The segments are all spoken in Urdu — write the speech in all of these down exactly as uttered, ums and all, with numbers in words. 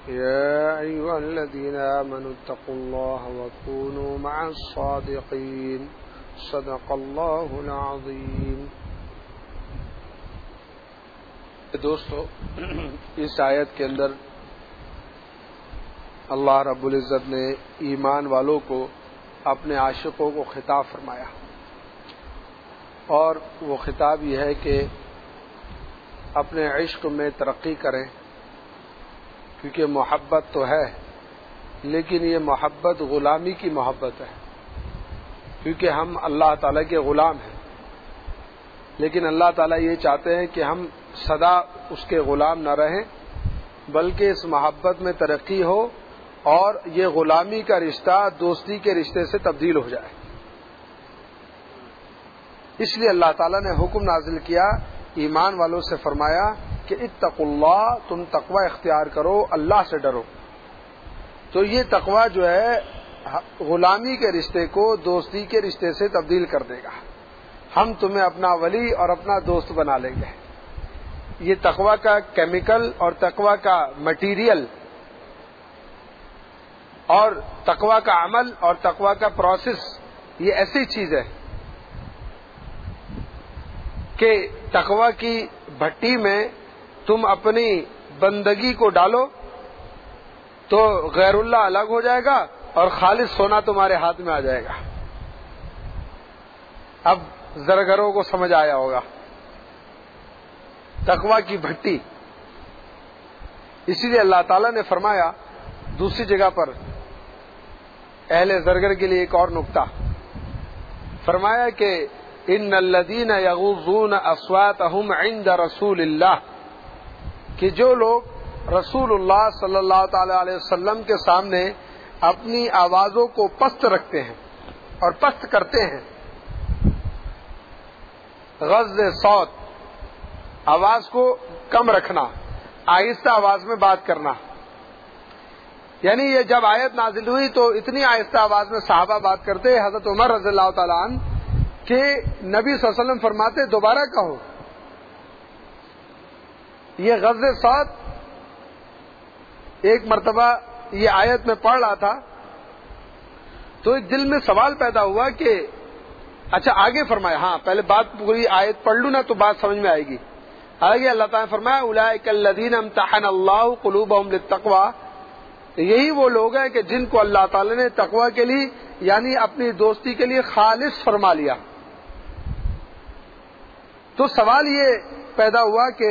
يا أيها الذين آمنوا اتقوا الله وكونوا مع الصادقين صدق الله العظيم. دوستو، اس آیت کے اندر اللہ رب العزت نے ایمان والوں کو اپنے عاشقوں کو خطاب فرمایا، اور وہ خطاب یہ ہے کہ اپنے عشق میں ترقی کریں، کیونکہ محبت تو ہے لیکن یہ محبت غلامی کی محبت ہے، کیونکہ ہم اللہ تعالیٰ کے غلام ہیں، لیکن اللہ تعالیٰ یہ چاہتے ہیں کہ ہم سدا اس کے غلام نہ رہیں، بلکہ اس محبت میں ترقی ہو اور یہ غلامی کا رشتہ دوستی کے رشتے سے تبدیل ہو جائے۔ اس لیے اللہ تعالیٰ نے حکم نازل کیا، ایمان والوں سے فرمایا کہ اتقوا اللہ، تم تقوی اختیار کرو، اللہ سے ڈرو۔ تو یہ تقوی جو ہے غلامی کے رشتے کو دوستی کے رشتے سے تبدیل کر دے گا، ہم تمہیں اپنا ولی اور اپنا دوست بنا لیں گے۔ یہ تقوی کا کیمیکل اور تقوی کا مٹیریل اور تقوی کا عمل اور تقوی کا پروسیس، یہ ایسی چیز ہے کہ تقوی کی بھٹی میں تم اپنی بندگی کو ڈالو تو غیر اللہ الگ ہو جائے گا اور خالص سونا تمہارے ہاتھ میں آ جائے گا۔ اب زرگروں کو سمجھ آیا ہوگا تقوی کی بھٹی۔ اسی لیے اللہ تعالیٰ نے فرمایا دوسری جگہ پر اہل زرگر کے لیے ایک اور نکتہ فرمایا کہ ان الذین یغضون اصواتهم عند رسول اللہ، کہ جو لوگ رسول اللہ صلی اللہ تعالی علیہ وسلم کے سامنے اپنی آوازوں کو پست رکھتے ہیں اور پست کرتے ہیں، غض صوت، آواز کو کم رکھنا، آہستہ آواز میں بات کرنا۔ یعنی یہ جب آیت نازل ہوئی تو اتنی آہستہ آواز میں صحابہ بات کرتے، حضرت عمر رضی اللہ تعالیٰ عنہ کہ نبی صلی اللہ علیہ وسلم فرماتے دوبارہ کہو۔ یہ غض صوت ایک مرتبہ یہ آیت میں پڑھ رہا تھا تو ایک دل میں سوال پیدا ہوا کہ اچھا آگے فرمایا، ہاں پہلے بات پوری آیت پڑھ لوں نا تو بات سمجھ میں آئے گی۔ آگے اللہ تعالیٰ نے فرمایا اولئک الذین امتحن اللہ قلوبہم للتقوی، یہی وہ لوگ ہیں کہ جن کو اللہ تعالیٰ نے تقوی کے لیے یعنی اپنی دوستی کے لیے خالص فرما لیا۔ تو سوال یہ پیدا ہوا کہ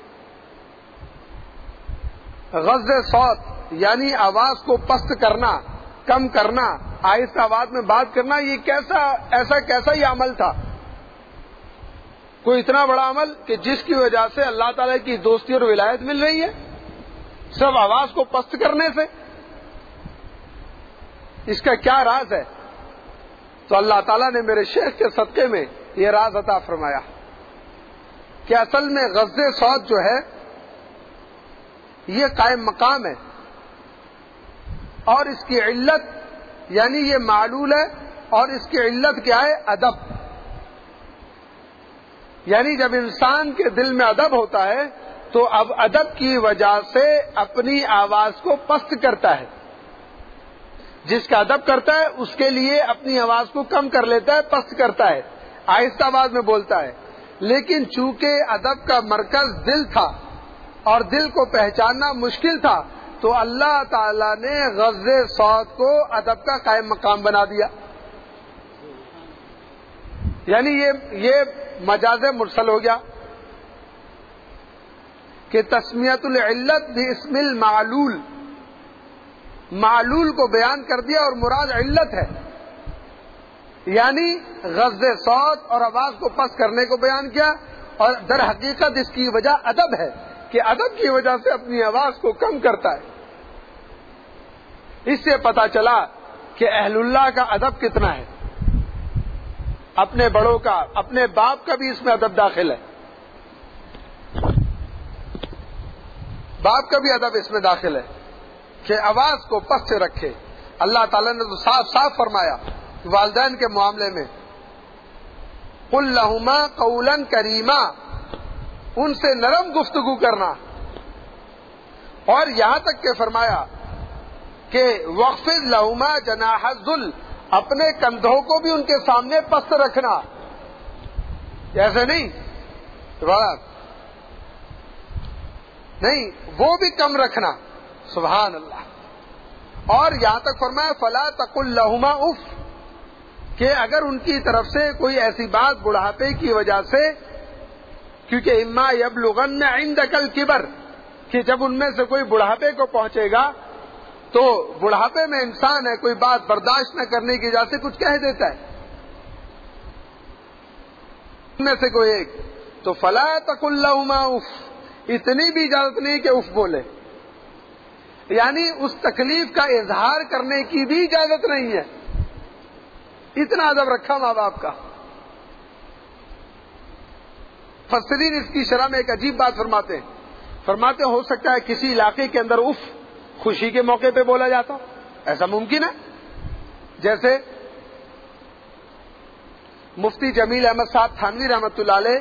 غض صوت یعنی آواز کو پست کرنا، کم کرنا، آہستہ آواز میں بات کرنا، یہ کیسا ایسا کیسا یہ عمل تھا؟ کوئی اتنا بڑا عمل کہ جس کی وجہ سے اللہ تعالیٰ کی دوستی اور ولایت مل رہی ہے سب آواز کو پست کرنے سے؟ اس کا کیا راز ہے؟ تو اللہ تعالیٰ نے میرے شیخ کے صدقے میں یہ راز عطا فرمایا کہ اصل میں غض صوت جو ہے یہ قائم مقام ہے، اور اس کی علت یعنی یہ معلول ہے، اور اس کی علت کیا ہے؟ ادب۔ یعنی جب انسان کے دل میں ادب ہوتا ہے تو اب ادب کی وجہ سے اپنی آواز کو پست کرتا ہے، جس کا ادب کرتا ہے اس کے لیے اپنی آواز کو کم کر لیتا ہے، پست کرتا ہے، آہستہ آواز میں بولتا ہے۔ لیکن چونکہ ادب کا مرکز دل تھا اور دل کو پہچاننا مشکل تھا تو اللہ تعالی نے غض صوت کو ادب کا قائم مقام بنا دیا۔ یعنی یہ یہ مجاز مرسل ہو گیا کہ تسمیت العلت باسم المعلول، معلول کو بیان کر دیا اور مراد علت ہے، یعنی غض صوت اور آواز کو پست کرنے کو بیان کیا، اور در حقیقت اس کی وجہ ادب ہے کہ ادب کی وجہ سے اپنی آواز کو کم کرتا ہے۔ اس سے پتا چلا کہ اہل اللہ کا ادب کتنا ہے، اپنے بڑوں کا، اپنے باپ کا بھی اس میں ادب داخل ہے، باپ کا بھی ادب اس میں داخل ہے کہ آواز کو پست سے رکھے۔ اللہ تعالیٰ نے تو صاف صاف فرمایا والدین کے معاملے میں قل لہما قولا کریما، ان سے نرم گفتگو کرنا، اور یہاں تک کہ فرمایا کہ وخفض لہما جناح الذل، اپنے کندھوں کو بھی ان کے سامنے پست رکھنا، ایسے نہیں نہیں وہ بھی کم رکھنا، سبحان اللہ۔ اور یہاں تک فرمایا فلا تقل لہما اف، کہ اگر ان کی طرف سے کوئی ایسی بات بڑھاپے کی وجہ سے، کیونکہ اما یبلغن عندک الکبر، کہ جب ان میں سے کوئی بڑھاپے کو پہنچے گا تو بڑھاپے میں انسان ہے، کوئی بات برداشت نہ کرنے کی وجہ سے کچھ کہہ دیتا ہے ان میں سے کوئی ایک، تو فلا تقل لہما اف، اتنی بھی اجازت نہیں کہ اف بولے، یعنی اس تکلیف کا اظہار کرنے کی بھی اجازت نہیں ہے، اتنا ادب رکھا ماں باپ کا۔ مفسرین اس کی شرح میں ایک عجیب بات فرماتے ہیں، فرماتے ہو سکتا ہے کسی علاقے کے اندر اف خوشی کے موقع پہ بولا جاتا، ایسا ممکن ہے؟ جیسے مفتی جمیل احمد صاحب تھانوی رحمۃ اللہ علیہ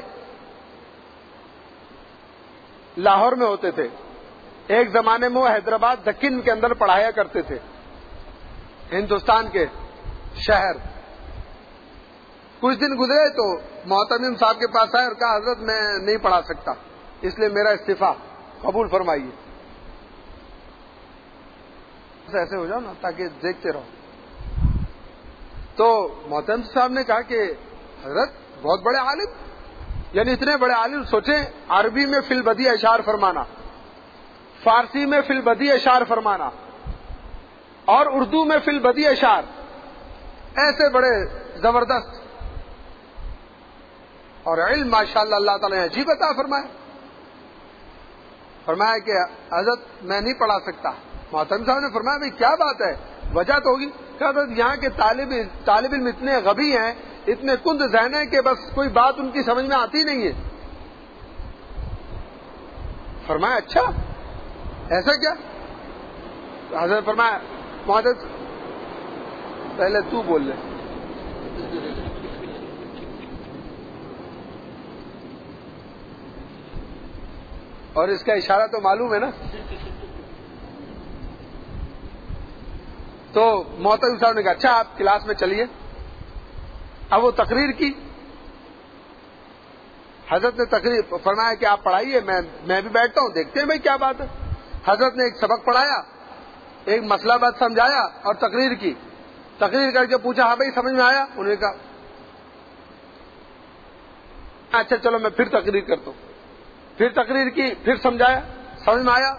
لاہور میں ہوتے تھے، ایک زمانے میں وہ حیدرآباد دکن کے اندر پڑھایا کرتے تھے، ہندوستان کے شہر۔ کچھ دن گزرے تو محتمم صاحب کے پاس آئے اور کہا حضرت میں نہیں پڑھا سکتا، اس لیے میرا استعفیٰ قبول فرمائیے۔ ایسے ہو جاؤ نا تاکہ دیکھتے رہو۔ تو محتمم صاحب نے کہا کہ حضرت بہت بڑے عالم، یعنی اتنے بڑے عالم، سوچیں عربی میں فی البدیہہ اشعار فرمانا، فارسی میں فی البدیہہ اشعار فرمانا، اور اردو میں فی البدیہہ اشعار، ایسے بڑے زبردست، اور علم ماشاءاللہ اللہ تعالیٰ نے عجیب عطا فرمایا۔ فرمایا کہ حضرت میں نہیں پڑھا سکتا۔ محترم صاحب نے فرمایا بھائی کیا بات ہے، وجہ تو ہوگی؟ کہ حضرت یہاں کے طالب طالب علم اتنے غبی ہیں، اتنے کند ذہن ہیں کہ بس کوئی بات ان کی سمجھ میں آتی نہیں ہے۔ فرمایا اچھا ایسا کیا؟ حضرت فرمایا محترم پہلے تو بول لے۔ اور اس کا اشارہ تو معلوم ہے نا۔ تو محترم صاحب نے کہا اچھا آپ کلاس میں چلیے۔ اب وہ تقریر کی، حضرت نے تقریر فرمایا کہ آپ پڑھائیے، میں میں بھی بیٹھتا ہوں، دیکھتے ہیں بھائی کیا بات ہے۔ حضرت نے ایک سبق پڑھایا، ایک مسئلہ بات سمجھایا اور تقریر کی۔ تقریر کر کے پوچھا ہاں بھائی سمجھ میں آیا؟ انہوں نے کہا اچھا چلو میں پھر تقریر کرتا ہوں۔ پھر تقریر کی، پھر سمجھایا، سمجھ میں آیا؟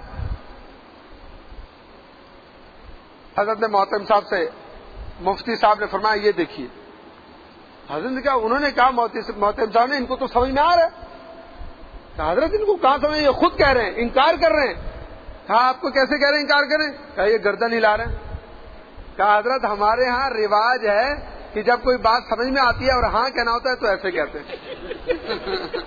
حضرت نے محترم صاحب سے، مفتی صاحب نے فرمایا یہ دیکھیے۔ حضرت نے کہا انہوں نے کہا محترم صاحب نے ان کو تو سمجھ میں آ رہا ہے۔ کہا حضرت ان کو کہاں سمجھ، یہ خود کہہ رہے ہیں، انکار کر رہے ہیں۔ کہا آپ کو کیسے کہہ رہے ہیں انکار کریں؟ کہا یہ گردن ہلا رہے ہیں۔ کہا حضرت ہمارے ہاں رواج ہے کہ جب کوئی بات سمجھ میں آتی ہے اور ہاں کہنا ہوتا ہے تو ایسے کہتے ہیں۔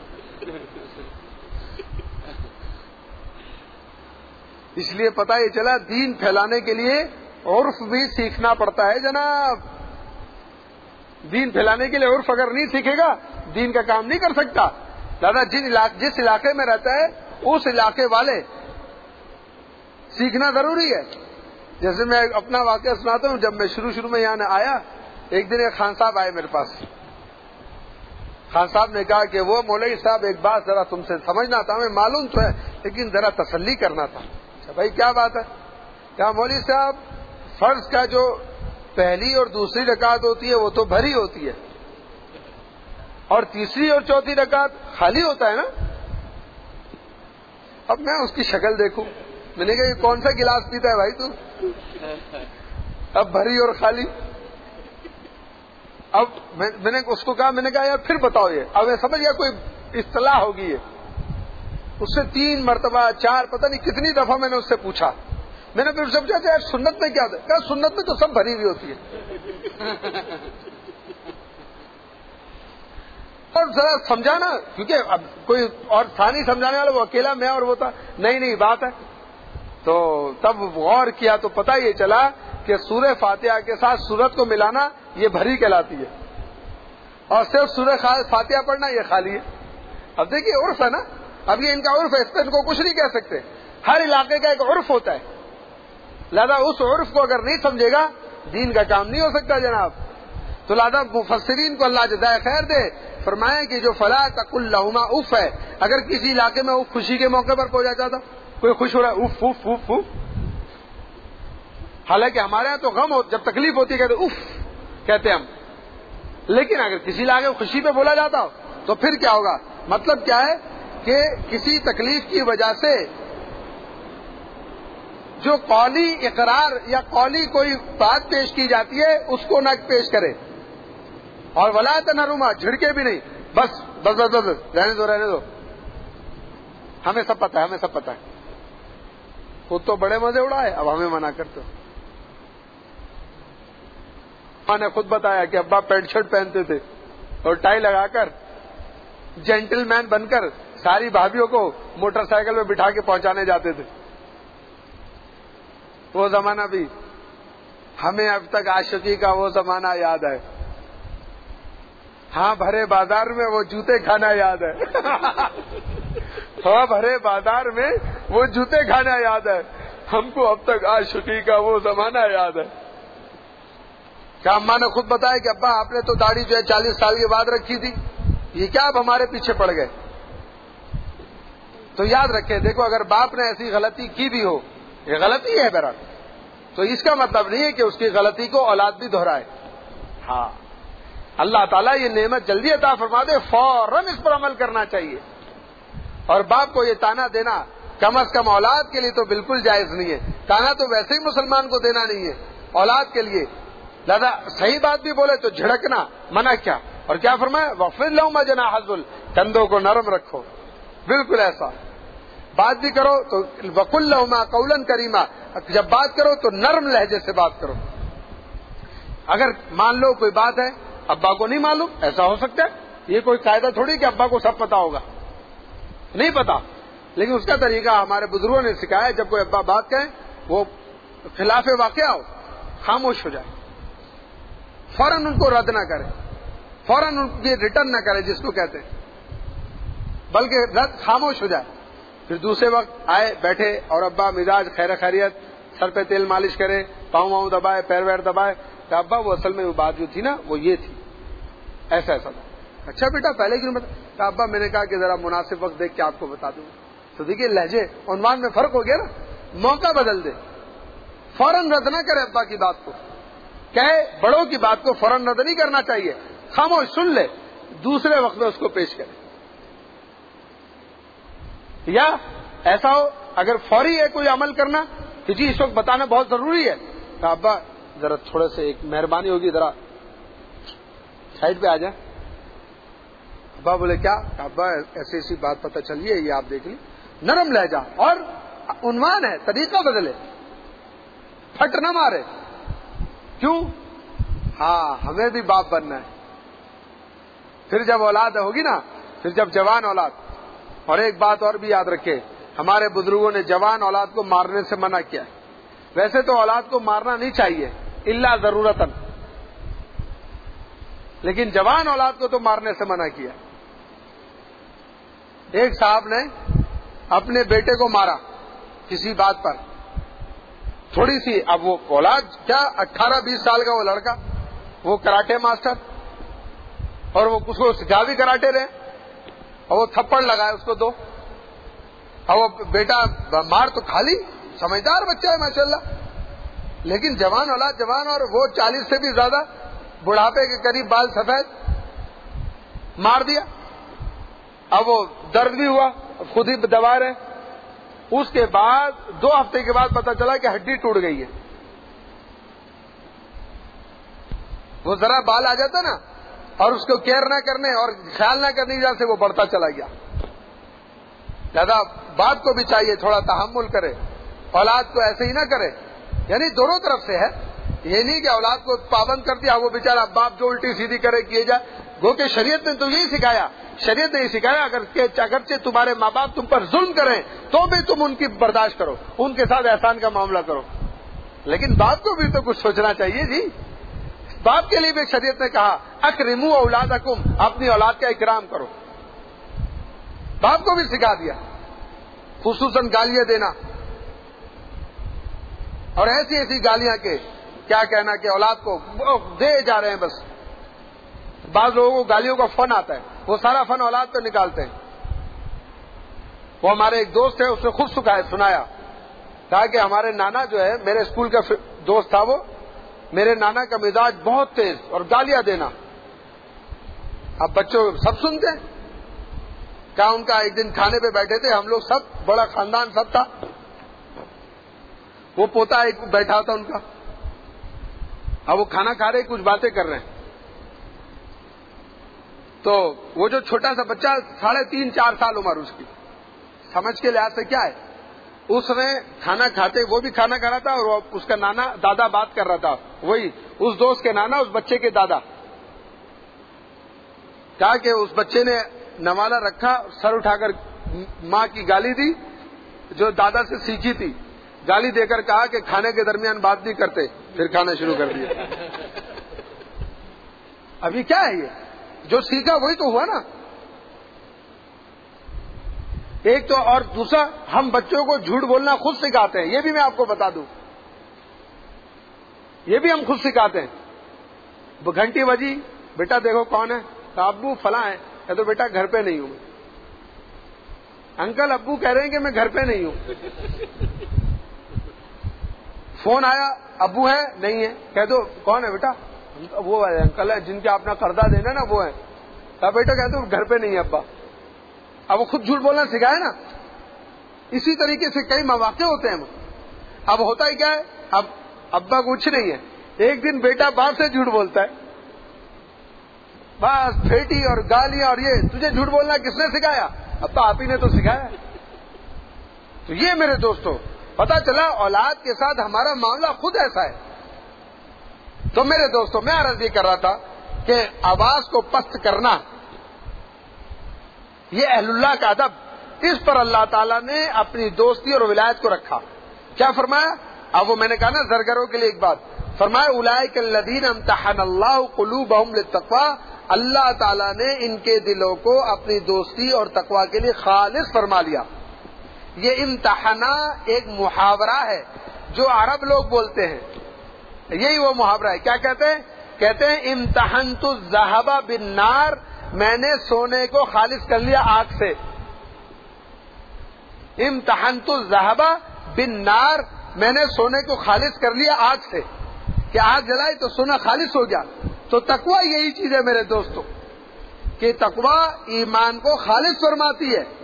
اس لیے پتہ یہ چلا دین پھیلانے کے لیے عرف بھی سیکھنا پڑتا ہے جناب۔ دین پھیلانے کے لیے عرف اگر نہیں سیکھے گا دین کا کام نہیں کر سکتا۔ دادا جن علاقے جس علاقے میں رہتا ہے اس علاقے والے سیکھنا ضروری ہے۔ جیسے میں اپنا واقعہ سناتا ہوں، جب میں شروع شروع میں یہاں آیا، ایک دن ایک خان صاحب آئے میرے پاس۔ خان صاحب نے کہا کہ وہ مولوی صاحب ایک بات ذرا تم سے سمجھنا تھا، ہمیں معلوم تو ہے لیکن ذرا تسلی کرنا تھا۔ اچھا بھائی کیا بات ہے؟ کہا مولوی صاحب فرض کا جو پہلی اور دوسری رکعت ہوتی ہے وہ تو بھری ہوتی ہے، اور تیسری اور چوتھی رکعت خالی ہوتا ہے نا۔ اب میں اس کی شکل دیکھوں، میں نے کہا یہ کون سا گلاس پیتا ہے بھائی تو؟ اب بھری اور خالی۔ اب میں نے اس کو کہا، میں نے کہا یار پھر بتاؤ یہ، اب میں سمجھ گیا کوئی اصطلاح ہوگی ہے۔ اس سے تین مرتبہ چار پتہ نہیں کتنی دفعہ میں نے اس سے پوچھا۔ میں نے پھر سے پوچھا یار سنت میں کیا ہوتا ہے؟ کہا سنت میں تو سب بھری ہوئی ہوتی ہے۔ اور ذرا سمجھانا، کیونکہ اب کوئی اور تھا نہیں سمجھانے والا، وہ اکیلا میں اور وہ تھا، نہیں نہیں بات ہے۔ تو تب غور کیا تو پتہ یہ چلا کہ سورہ فاتحہ کے ساتھ سورت کو ملانا یہ بھری کہلاتی ہے، اور صرف سورہ فاتحہ پڑھنا یہ خالی ہے۔ اب دیکھیے عرف ہے نا، اب یہ ان کا عرف ہے، اس پہ ان کو کچھ نہیں کہہ سکتے۔ ہر علاقے کا ایک عرف ہوتا ہے، لہذا اس عرف کو اگر نہیں سمجھے گا دین کا کام نہیں ہو سکتا جناب. تو لہذا مفسرین کو اللہ جزائے خیر دے، فرمائیں کہ جو فلا تقل لہما اف ہے، اگر کسی علاقے میں اف خوشی کے موقع پر پہنچا جاتا، کوئی خوش ہو رہا ہے اف اف اف اف، حالانکہ ہمارے یہاں تو غم ہو جب تکلیف ہوتی ہے کہتے اف کہتے ہم، لیکن اگر کسی علاقے میں خوشی پہ بولا جاتا ہو تو پھر کیا ہوگا؟ مطلب کیا ہے کہ کسی تکلیف کی وجہ سے جو قولی اقرار یا قولی کوئی بات پیش کی جاتی ہے اس کو نہ پیش کرے، اور ولا تنہرما جھڑکے بھی نہیں، بس بس بس بس رہنے دو رہنے دو، ہمیں سب پتہ ہے ہمیں سب پتہ ہے. خود تو بڑے مزے اڑائے، اب ہمیں منع کرتے ہو. ماں نے خود بتایا کہ ابا پینٹ شرٹ پہنتے تھے اور ٹائی لگا کر جینٹل مین بن کر ساری بھابھیوں کو موٹر سائیکل میں بٹھا کے پہنچانے جاتے تھے. وہ زمانہ بھی ہمیں اب تک عاشقی کا وہ زمانہ یاد ہے. ہاں بھرے بازار میں وہ جوتے کھانا یاد ہے. ہاں بھرے بازار میں وہ جوتے کھانا یاد ہے. ہم کو اب تک عاشقی کا وہ زمانہ یاد ہے. کیا اماں نے خود بتایا کہ ابا آپ نے تو داڑھی جو ہے چالیس سال کے بعد رکھی تھی، یہ کیا اب ہمارے پیچھے پڑ گئے؟ تو یاد رکھیں، دیکھو اگر باپ نے ایسی غلطی کی بھی ہو، یہ غلطی ہے بہرحال، تو اس کا مطلب نہیں ہے کہ اس کی غلطی کو اولاد بھی دہرائے. ہاں اللہ تعالیٰ یہ نعمت جلدی عطا فرما دے، فوراً اس پر عمل کرنا چاہیے. اور باپ کو یہ تانا دینا کم از کم اولاد کے لیے تو بالکل جائز نہیں ہے. تانا تو ویسے ہی مسلمان کو دینا نہیں ہے، اولاد کے لیے. لہذا صحیح بات بھی بولے تو جھڑکنا منع کیا، اور کیا فرمایا؟ وَخْفِضْ لَهُمَا جَنَاحَ الذُّلِّ، کندھوں کو نرم رکھو. بالکل ایسا بات بھی کرو تو وَقُلْ لَهُمَا قَوْلًا كَرِيمًا، جب بات کرو تو نرم لہجے سے بات کرو. اگر مان لو کوئی بات ہے ابا کو نہیں معلوم، ایسا ہو سکتا ہے، یہ کوئی قاعدہ تھوڑی کہ ابا کو سب پتا ہوگا، نہیں پتا، لیکن اس کا طریقہ ہمارے بزرگوں نے سکھایا. جب کوئی ابا بات کہیں وہ خلاف واقعہ ہو، خاموش ہو جائے، فوراً ان کو رد نہ کرے، فوراً ان کی ریٹرن نہ کرے جس کو کہتے ہیں، بلکہ رد خاموش ہو جائے. پھر دوسرے وقت آئے بیٹھے اور ابا مزاج خیر خیریت، سر پہ تیل مالش کرے، پاؤں واؤں دبائے، پیر ویر دبائے، کہ ابا وہ اصل میں وہ بات جو تھی نا وہ یہ تھی، ایسا ایسا تھا. اچھا بیٹا پہلے کیوں بتا؟ کہ ابا میں نے کہا کہ ذرا مناسب وقت دیکھ کے آپ کو بتا دوں. تو دیکھیے لہجے عنوان میں فرق ہو گیا نا، موقع بدل دے، فوراً رد نہ کرے ابا کی بات کو. کہے بڑوں کی بات کو فوراً رد نہیں کرنا چاہیے، خاموش سن لے، دوسرے وقت میں اس کو پیش کرے. یا ایسا ہو اگر فوری ہے کوئی عمل کرنا کہ جی اس وقت بتانا بہت ضروری ہے، کہ ابا ذرا تھوڑے سے ایک مہربانی ہوگی، ذرا سائڈ پہ آ جائیں. ابا بولے کیا؟ ابا ایسی ایسی بات پتہ چلی ہے، یہ آپ دیکھ لیں. نرم لہجہ اور عنوان ہے، طریقہ بدلے، پھٹ نہ مارے. کیوں؟ ہاں ہمیں بھی باپ بننا ہے. پھر جب اولاد ہوگی نا، پھر جب جوان اولاد. اور ایک بات اور بھی یاد رکھے، ہمارے بزرگوں نے جوان اولاد کو مارنے سے منع کیا ہے. ویسے تو اولاد کو مارنا نہیں چاہیے الا ضرورتاً، لیکن جوان اولاد کو تو مارنے سے منع کیا. ایک صاحب نے اپنے بیٹے کو مارا کسی بات پر، تھوڑی سی، اب وہ اولاد کیا اٹھارہ بیس سال کا وہ لڑکا، وہ کراٹے ماسٹر، اور وہ اس کو سکھا بھی کراٹے رہے، اور وہ تھپڑ لگائے اس کو دو، اور وہ بیٹا مار تو کھا لی، سمجھدار بچہ ہے ماشاءاللہ، لیکن جوان اولاد جوان، اور وہ چالیس سے بھی زیادہ، بڑھاپے کے قریب، بال سفید، مار دیا. اب وہ درد بھی ہوا، خود ہی دبا رہے. اس کے بعد دو ہفتے کے بعد پتا چلا کہ ہڈی ٹوٹ گئی ہے. وہ ذرا بال آ جاتا نا، اور اس کو کیئر نہ کرنے اور خیال نہ کرنے کی وجہ سے وہ بڑھتا چلا گیا. لہذا باپ کو بھی چاہیے تھوڑا تحمل کرے، اولاد کو ایسے ہی نہ کرے. یعنی دونوں طرف سے ہے، یہ نہیں کہ اولاد کو پابند کر دیا، وہ بیچارہ باپ جو الٹی سیدھی کرے کیے جائے. گو کہ شریعت نے تو یہی سکھایا، شریعت نے یہ سکھایا اگر اگرچہ تمہارے ماں باپ تم پر ظلم کریں تو بھی تم ان کی برداشت کرو، ان کے ساتھ احسان کا معاملہ کرو. لیکن باپ کو بھی تو کچھ سوچنا چاہیے جی. باپ کے لیے بھی شریعت نے کہا اکرموا اولادکم، اپنی اولاد کا اکرام کرو. باپ کو بھی سکھا دیا، خصوصاً گالیاں دینا اور ایسی ایسی گالیاں کہ کیا کہنا کہ اولاد کو دے جا رہے ہیں بس. بعض لوگوں کو گالیوں کا فن آتا ہے, وہ سارا فن اولاد پہ نکالتے ہیں. وہ ہمارے ایک دوست ہے, اس نے خود سنایا, کہا کہ ہمارے نانا جو ہے, میرے اسکول کا دوست تھا وہ, میرے نانا کا مزاج بہت تیز اور گالیاں دینا. اب بچوں سب سنتے ہیں. کیا ان کا ایک دن کھانے پہ بیٹھے تھے ہم لوگ سب, بڑا خاندان سب تھا, وہ پوتا ایک بیٹھا تھا ان کا. اب وہ کھانا کھا رہے, کچھ باتیں کر رہے ہیں, تو وہ جو چھوٹا سا بچہ, ساڑھے تین چار سال عمر اس کی, سمجھ کے لحاظ سے کیا ہے, اس نے کھانا کھاتے, وہ بھی کھانا کھا رہا تھا اور اس کا نانا دادا بات کر رہا تھا, وہی اس دوست کے نانا اس بچے کے دادا. کہا کہ اس بچے نے نوالا رکھا, سر اٹھا کر ماں کی گالی دی جو دادا سے سیکھی تھی. گالی دے کر کہا کہ کھانے کے درمیان بات نہیں کرتے, پھر کھانا شروع کر دیا. ابھی کیا ہے یہ, جو سیکھا وہی تو ہوا نا. ایک تو, اور دوسرا ہم بچوں کو جھوٹ بولنا خود سکھاتے ہیں, یہ بھی میں آپ کو بتا دوں, یہ بھی ہم خود سکھاتے ہیں. گھنٹی بجی, بیٹا دیکھو کون ہے, ابو فلاں ہے, کہ تو بیٹا گھر پہ نہیں ہوں. انکل ابو کہہ رہے ہیں کہ میں گھر پہ نہیں ہوں. فون آیا, ابو ہے نہیں ہے, کہہ دو کون ہے بیٹا, وہ ہے انکل ہے جن کے اپنا قرضہ دینا نا وہ ہے. کہا بیٹا کہہ دو گھر پہ نہیں ہے ابا. اب وہ خود جھوٹ بولنا سکھائے نا. اسی طریقے سے کئی مواقع ہوتے ہیں. اب ہوتا ہی کیا ہے, اب ابا کچھ نہیں ہے, ایک دن بیٹا باپ سے جھوٹ بولتا ہے, بس پھیٹی اور گالیاں, اور یہ تجھے جھوٹ بولنا کس نے سکھایا, ابا آپ ہی نے تو سکھایا. تو یہ میرے دوستوں پتا چلا اولاد کے ساتھ ہمارا معاملہ خود ایسا ہے. تو میرے دوستوں میں عرض یہ کر رہا تھا کہ آواز کو پست کرنا یہ اہل اللہ کا ادب, اس پر اللہ تعالیٰ نے اپنی دوستی اور ولایت کو رکھا. کیا فرمایا, اب وہ میں نے کہا نا زرگروں کے لیے ایک بات فرمایا, اولئک الذین امتحن اللہ قلوبہم للتقوی, اللہ تعالیٰ نے ان کے دلوں کو اپنی دوستی اور تقوی کے لیے خالص فرما لیا. یہ امتحانہ ایک محاورہ ہے جو عرب لوگ بولتے ہیں, یہی وہ محاورہ ہے. کیا کہتے ہیں, کہتے ہیں امتحنت الذهب بالنار, میں نے سونے کو خالص کر لیا آگ سے. امتحنت الذهب بالنار, میں نے سونے کو خالص کر لیا آگ سے, کہ آگ جلائی تو سونا خالص ہو گیا. تو تقوی یہی چیز ہے میرے دوستوں, کہ تقوی ایمان کو خالص فرماتی ہے,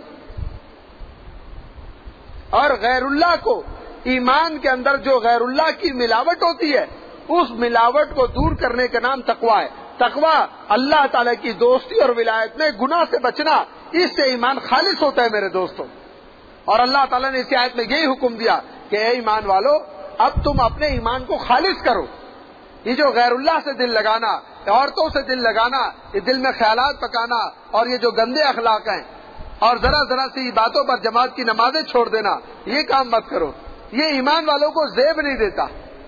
اور غیر اللہ کو, ایمان کے اندر جو غیر اللہ کی ملاوٹ ہوتی ہے اس ملاوٹ کو دور کرنے کا نام تقوی ہے. تقوی اللہ تعالی کی دوستی اور ولایت میں گناہ سے بچنا, اس سے ایمان خالص ہوتا ہے میرے دوستوں. اور اللہ تعالیٰ نے اسی آیت میں یہی حکم دیا کہ اے ایمان والو, اب تم اپنے ایمان کو خالص کرو. یہ جو غیر اللہ سے دل لگانا, عورتوں سے دل لگانا, یہ دل میں خیالات پکانا, اور یہ جو گندے اخلاق ہیں, اور ذرا ذرا سی باتوں پر جماعت کی نمازیں چھوڑ دینا, یہ کام مت کرو. یہ ایمان والوں کو زیب نہیں دیتا.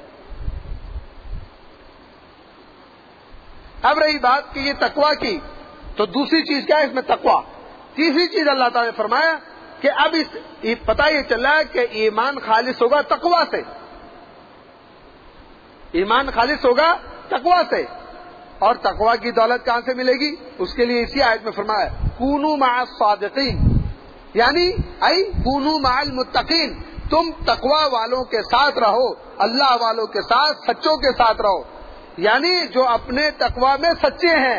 اب رہی بات کہ یہ تقوی کی, تو دوسری چیز کیا ہے اس میں تقوی. تیسری چیز اللہ تعالیٰ نے فرمایا کہ اب اس پتہ یہ چل رہا ہے کہ ایمان خالص ہوگا تقوی سے. ایمان خالص ہوگا تقوی سے, اور تقوی کی دولت کہاں سے ملے گی, اس کے لیے اسی آیت میں فرمایا کونوا مع الصادقین, یعنی ای کونوا مع المتقین, تم تقوی والوں کے ساتھ رہو, اللہ والوں کے ساتھ, سچوں کے ساتھ رہو, یعنی جو اپنے تقوی میں سچے ہیں.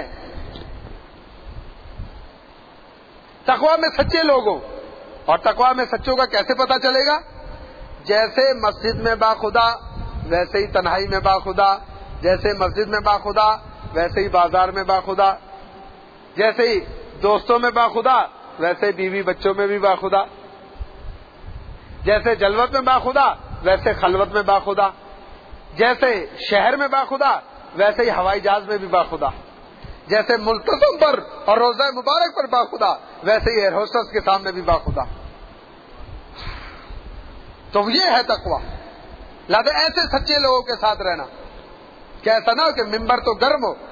تقوی میں سچے لوگوں, اور تقوی میں سچوں کا کیسے پتا چلے گا, جیسے مسجد میں باخدا ویسے ہی تنہائی میں باخدا, جیسے مسجد میں باخدا ویسے ہی بازار میں باخدا, جیسے ہی دوستوں میں باخدا ویسے بیوی بچوں میں بھی باخدا, جیسے جلوت میں باخدا ویسے خلوت میں باخدا, جیسے شہر میں باخدا ویسے ہی ہوائی جہاز میں بھی باخدا, جیسے ملتزم پر اور روزہ مبارک پر باخدا ویسے ہی ایئر ہوسٹس کے سامنے بھی باخدا. تو یہ ہے تقوی. لہذا ایسے سچے لوگوں کے ساتھ رہنا, کہ ایسا نہ ہو کہ ممبر تو گرم ہو,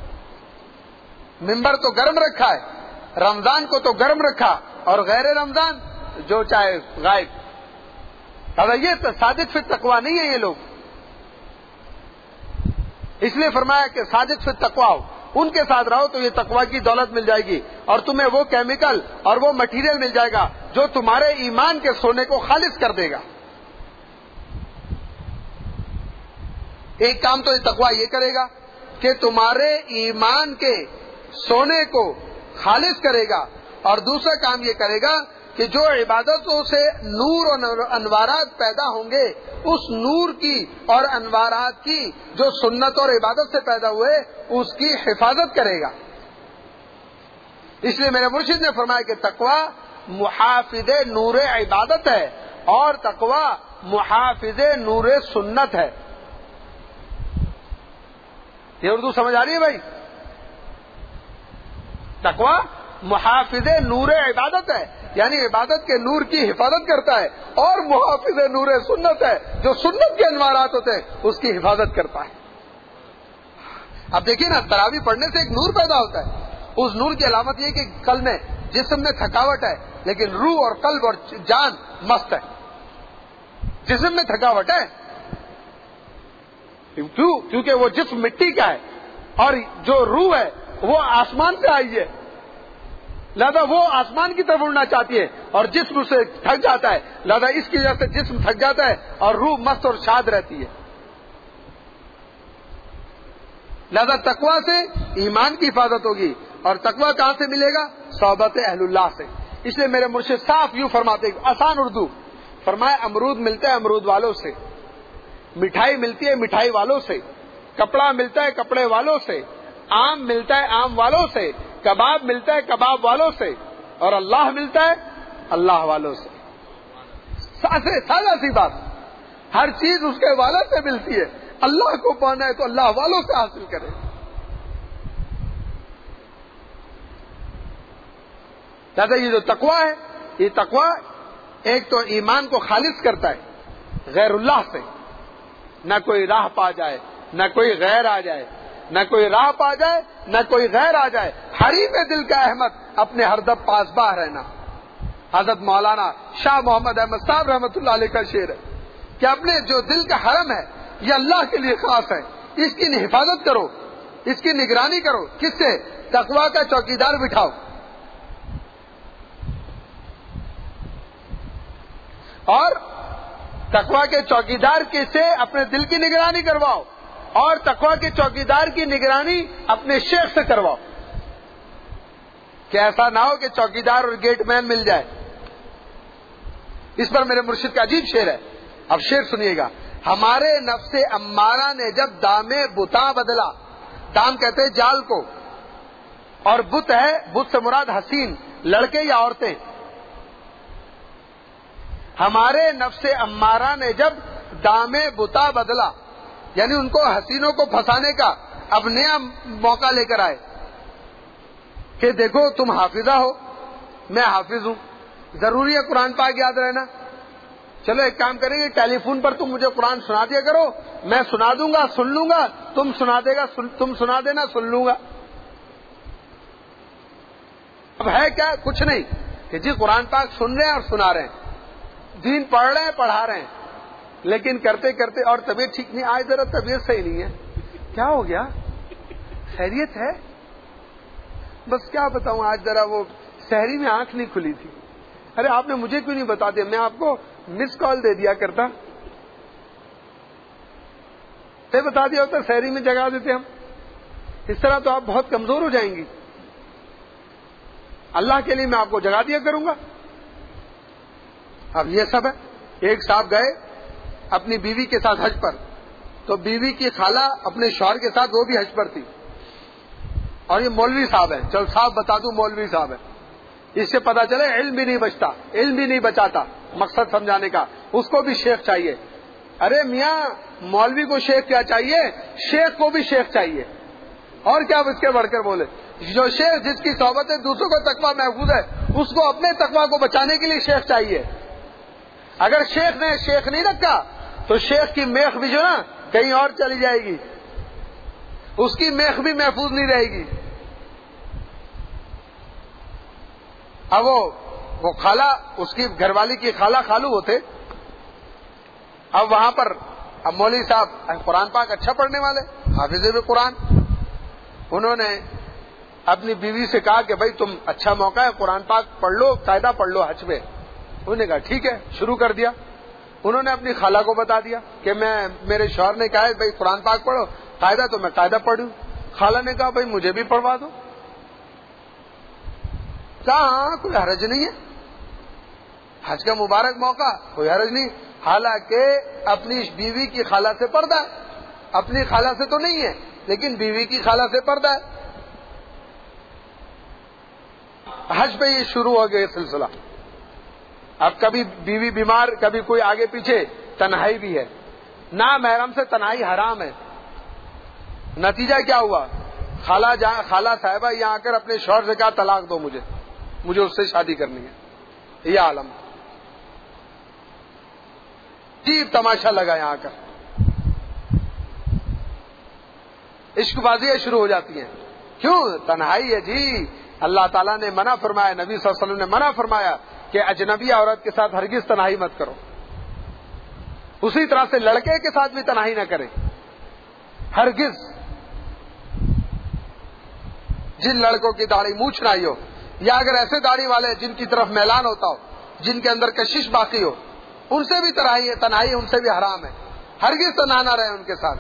ممبر تو گرم رکھا ہے, رمضان کو تو گرم رکھا, اور غیر رمضان جو چاہے غائب. دادا یہ صادق فی التقویٰ نہیں ہے یہ لوگ. اس لیے فرمایا کہ صادق فی التقویٰ ہو، ان کے ساتھ رہو تو یہ تقویٰ کی دولت مل جائے گی، اور تمہیں وہ کیمیکل اور وہ مٹیریل مل جائے گا جو تمہارے ایمان کے سونے کو خالص کر دے گا. ایک کام تو یہ تقویٰ یہ کرے گا کہ تمہارے ایمان کے سونے کو خالص کرے گا، اور دوسرا کام یہ کرے گا کہ جو عبادتوں سے نور اور انوارات پیدا ہوں گے، اس نور کی اور انوارات کی جو سنت اور عبادت سے پیدا ہوئے اس کی حفاظت کرے گا. اس لیے میرے مرشد نے فرمایا کہ تقویٰ محافظ نور عبادت ہے اور تقویٰ محافظ نور سنت ہے. یہ اردو سمجھ آ رہی ہے بھائی؟ تقویٰ محافظ نور عبادت ہے، یعنی عبادت کے نور کی حفاظت کرتا ہے، اور محافظ نور سنت ہے، جو سنت کے انوارات ہوتے ہیں اس کی حفاظت کرتا ہے. اب دیکھیے نا، تراویح پڑھنے سے ایک نور پیدا ہوتا ہے. اس نور کی علامت یہ کہ قلب میں جسم میں تھکاوٹ ہے لیکن روح اور قلب اور جان مست ہے. جسم میں تھکاوٹ ہے کیوں؟ کیونکہ وہ جسم مٹی کا ہے اور جو روح ہے وہ آسمان سے آئی ہے، لہذا وہ آسمان کی طرف اڑنا چاہتی ہے اور جسم سے تھک جاتا ہے، لہذا اس کی وجہ سے جسم تھک جاتا ہے اور روح مست اور شاد رہتی ہے. لہذا تقویٰ سے ایمان کی حفاظت ہوگی، اور تقویٰ کہاں سے ملے گا؟ صحبت اہل اللہ سے. اس لیے میرے مرشد صاف یوں فرماتے ہیں، آسان اردو فرمائے، امرود ملتا ہے امرود والوں سے، مٹھائی ملتی ہے مٹھائی والوں سے، کپڑا ملتا ہے کپڑے والوں سے، آم ملتا ہے آم والوں سے، کباب ملتا ہے کباب والوں سے، اور اللہ ملتا ہے اللہ والوں سے. سادہ سی بات، ہر چیز اس کے والد سے ملتی ہے. اللہ کو پانا ہے تو اللہ والوں سے حاصل کرے. دادا یہ جو تقویٰ ہے، یہ تقویٰ ایک تو ایمان کو خالص کرتا ہے غیر اللہ سے، نہ کوئی راہ پا جائے، نہ کوئی غیر آ جائے، نہ کوئی راہ پا جائے، نہ کوئی غیر آ جائے. حریم دل کا احمد اپنے ہردب پاسباں رہنا. حضرت مولانا شاہ محمد احمد صاحب رحمۃ اللہ علیہ کا شعر ہے کہ اپنے جو دل کا حرم ہے یہ اللہ کے لیے خاص ہے، اس کی حفاظت کرو، اس کی نگرانی کرو. کس سے؟ تقویٰ کا چوکیدار بٹھاؤ. اور تقویٰ کے چوکیدار کس سے؟ اپنے دل کی نگرانی کرواؤ، اور تقویٰ کے چوکیدار کی نگرانی اپنے شیخ سے کرواؤ. کہ ایسا نہ ہو کہ چوکیدار اور گیٹ مین مل جائے. اس پر میرے مرشد کا عجیب شعر ہے. اب شعر سنیے گا. ہمارے نفس امارہ نے جب دام بتا بدلا، دام کہتے ہیں جال کو، اور بت ہے، بت سے مراد حسین لڑکے یا عورتیں. ہمارے نفس امارہ نے جب دام بتا بدلا، یعنی ان کو حسینوں کو پھنسانے کا اب نیا موقع لے کر آئے کہ دیکھو تم حافظہ ہو، میں حافظ ہوں، ضروری ہے قرآن پاک یاد رہنا. چلو ایک کام کریں گے، ٹیلی فون پر تم مجھے قرآن سنا دیا کرو، میں سنا دوں گا سن لوں گا، تم سنا دے گا سن, تم سنا دینا سن لوں گا. اب ہے کیا؟ کچھ نہیں کہ جی قرآن پاک سن رہے ہیں اور سنا رہے ہیں، دین پڑھ رہے ہیں پڑھا رہے ہیں، لیکن کرتے کرتے اور طبیعت ٹھیک نہیں، آج ذرا طبیعت صحیح نہیں ہے. کیا ہو گیا؟ خیریت ہے؟ بس کیا بتاؤں، آج ذرا وہ سحری میں آنکھ نہیں کھلی تھی. ارے آپ نے مجھے کیوں نہیں بتا دیا، میں آپ کو مس کال دے دیا کرتا، سے بتا دیا ہوتا سحری میں جگا دیتے ہم. اس طرح تو آپ بہت کمزور ہو جائیں گی. اللہ کے لیے میں آپ کو جگا دیا کروں گا. اب یہ سب ہے. ایک صاحب گئے اپنی بیوی کے ساتھ حج پر، تو بیوی کی خالہ اپنے شوہر کے ساتھ وہ بھی حج پر تھی، اور یہ مولوی صاحب ہے. چل صاحب بتا دوں مولوی صاحب ہے. اس سے پتا چلے علم بھی نہیں بچتا، علم بھی نہیں بچاتا. مقصد سمجھانے کا، اس کو بھی شیخ چاہیے. ارے میاں مولوی کو شیخ کیا چاہیے؟ شیخ کو بھی شیخ چاہیے. اور کیا اس کے بڑھ کر بولے؟ جو شیخ جس کی صحبت ہے دوسروں کا تقویٰ محفوظ ہے، اس کو اپنے تقویٰ کو بچانے کے لیے شیخ چاہیے. اگر شیخ نے شیخ نہیں رکھا تو شیخ کی میخ بھی جو نا کہیں اور چلی جائے گی، اس کی میخ بھی محفوظ نہیں رہے گی. اب وہ وہ خالہ، اس کی گھر والی کی خالہ خالو ہوتے، اب وہاں پر اب مولوی صاحب قرآن پاک اچھا پڑھنے والے، حافظ بھی قرآن، انہوں نے اپنی بیوی سے کہا کہ بھائی تم اچھا موقع ہے قرآن پاک پڑھ لو، قاعدہ پڑھ لو حج میں. انہوں نے کہا ٹھیک ہے، شروع کر دیا. انہوں نے اپنی خالہ کو بتا دیا کہ میں میرے شوہر نے کہا ہے بھائی قرآن پاک پڑھو، قاعدہ تو میں قاعدہ پڑھوں. خالہ نے کہا بھائی مجھے بھی پڑھوا دو. کہا ہاں کوئی حرج نہیں ہے، حج کا مبارک موقع، کوئی حرج نہیں. حالانکہ اپنی بیوی کی خالہ سے پردہ ہے، اپنی خالہ سے تو نہیں ہے لیکن بیوی کی خالہ سے پردہ ہے. حج پہ یہ شروع ہو گیا یہ سلسلہ. اب کبھی بیوی بیمار، کبھی کوئی آگے پیچھے، تنہائی بھی ہے. نہ محرم سے تنہائی حرام ہے. نتیجہ کیا ہوا؟ خالہ جہاں خالہ صاحبہ یہاں آ کر اپنے شوہر سے کہا طلاق دو مجھے، مجھے اس سے شادی کرنی ہے. یہ عالم عجیب تماشا لگا یہاں کا. عشق بازیاں شروع ہو جاتی ہیں. کیوں؟ تنہائی ہے جی. اللہ تعالیٰ نے منع فرمایا، نبی صلی اللہ علیہ وسلم نے منع فرمایا کہ اجنبی عورت کے ساتھ ہرگز تنہائی مت کرو. اسی طرح سے لڑکے کے ساتھ بھی تنہائی نہ کرے ہرگز. جن لڑکوں کی داڑھی مونچھ نہ ہو، یا اگر ایسے داڑھی والے جن کی طرف میلان ہوتا ہو، جن کے اندر کشش باقی ہو، ان سے بھی تنہائی ہے، تنہائی ان سے بھی حرام ہے. ہرگز تنہا نہ رہے ان کے ساتھ.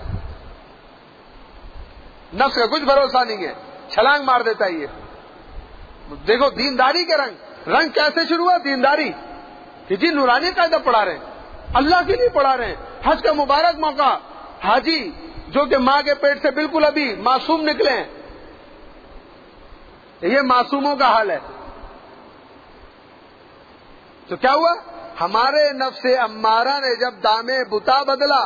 نفس کا کچھ بھروسہ نہیں ہے، چھلانگ مار دیتا ہے یہ. دیکھو دینداری کے رنگ رنگ کیسے شروع ہوا؟ دینداری کہ جی نورانی قاعدہ پڑھا رہے ہیں، اللہ کے لیے پڑھا رہے ہیں. حج کا مبارک موقع، حاجی جو کہ ماں کے پیٹ سے بالکل ابھی معصوم نکلے ہیں، یہ معصوموں کا حال ہے. تو کیا ہوا؟ ہمارے نفس امارہ نے جب دام بتا بدلا،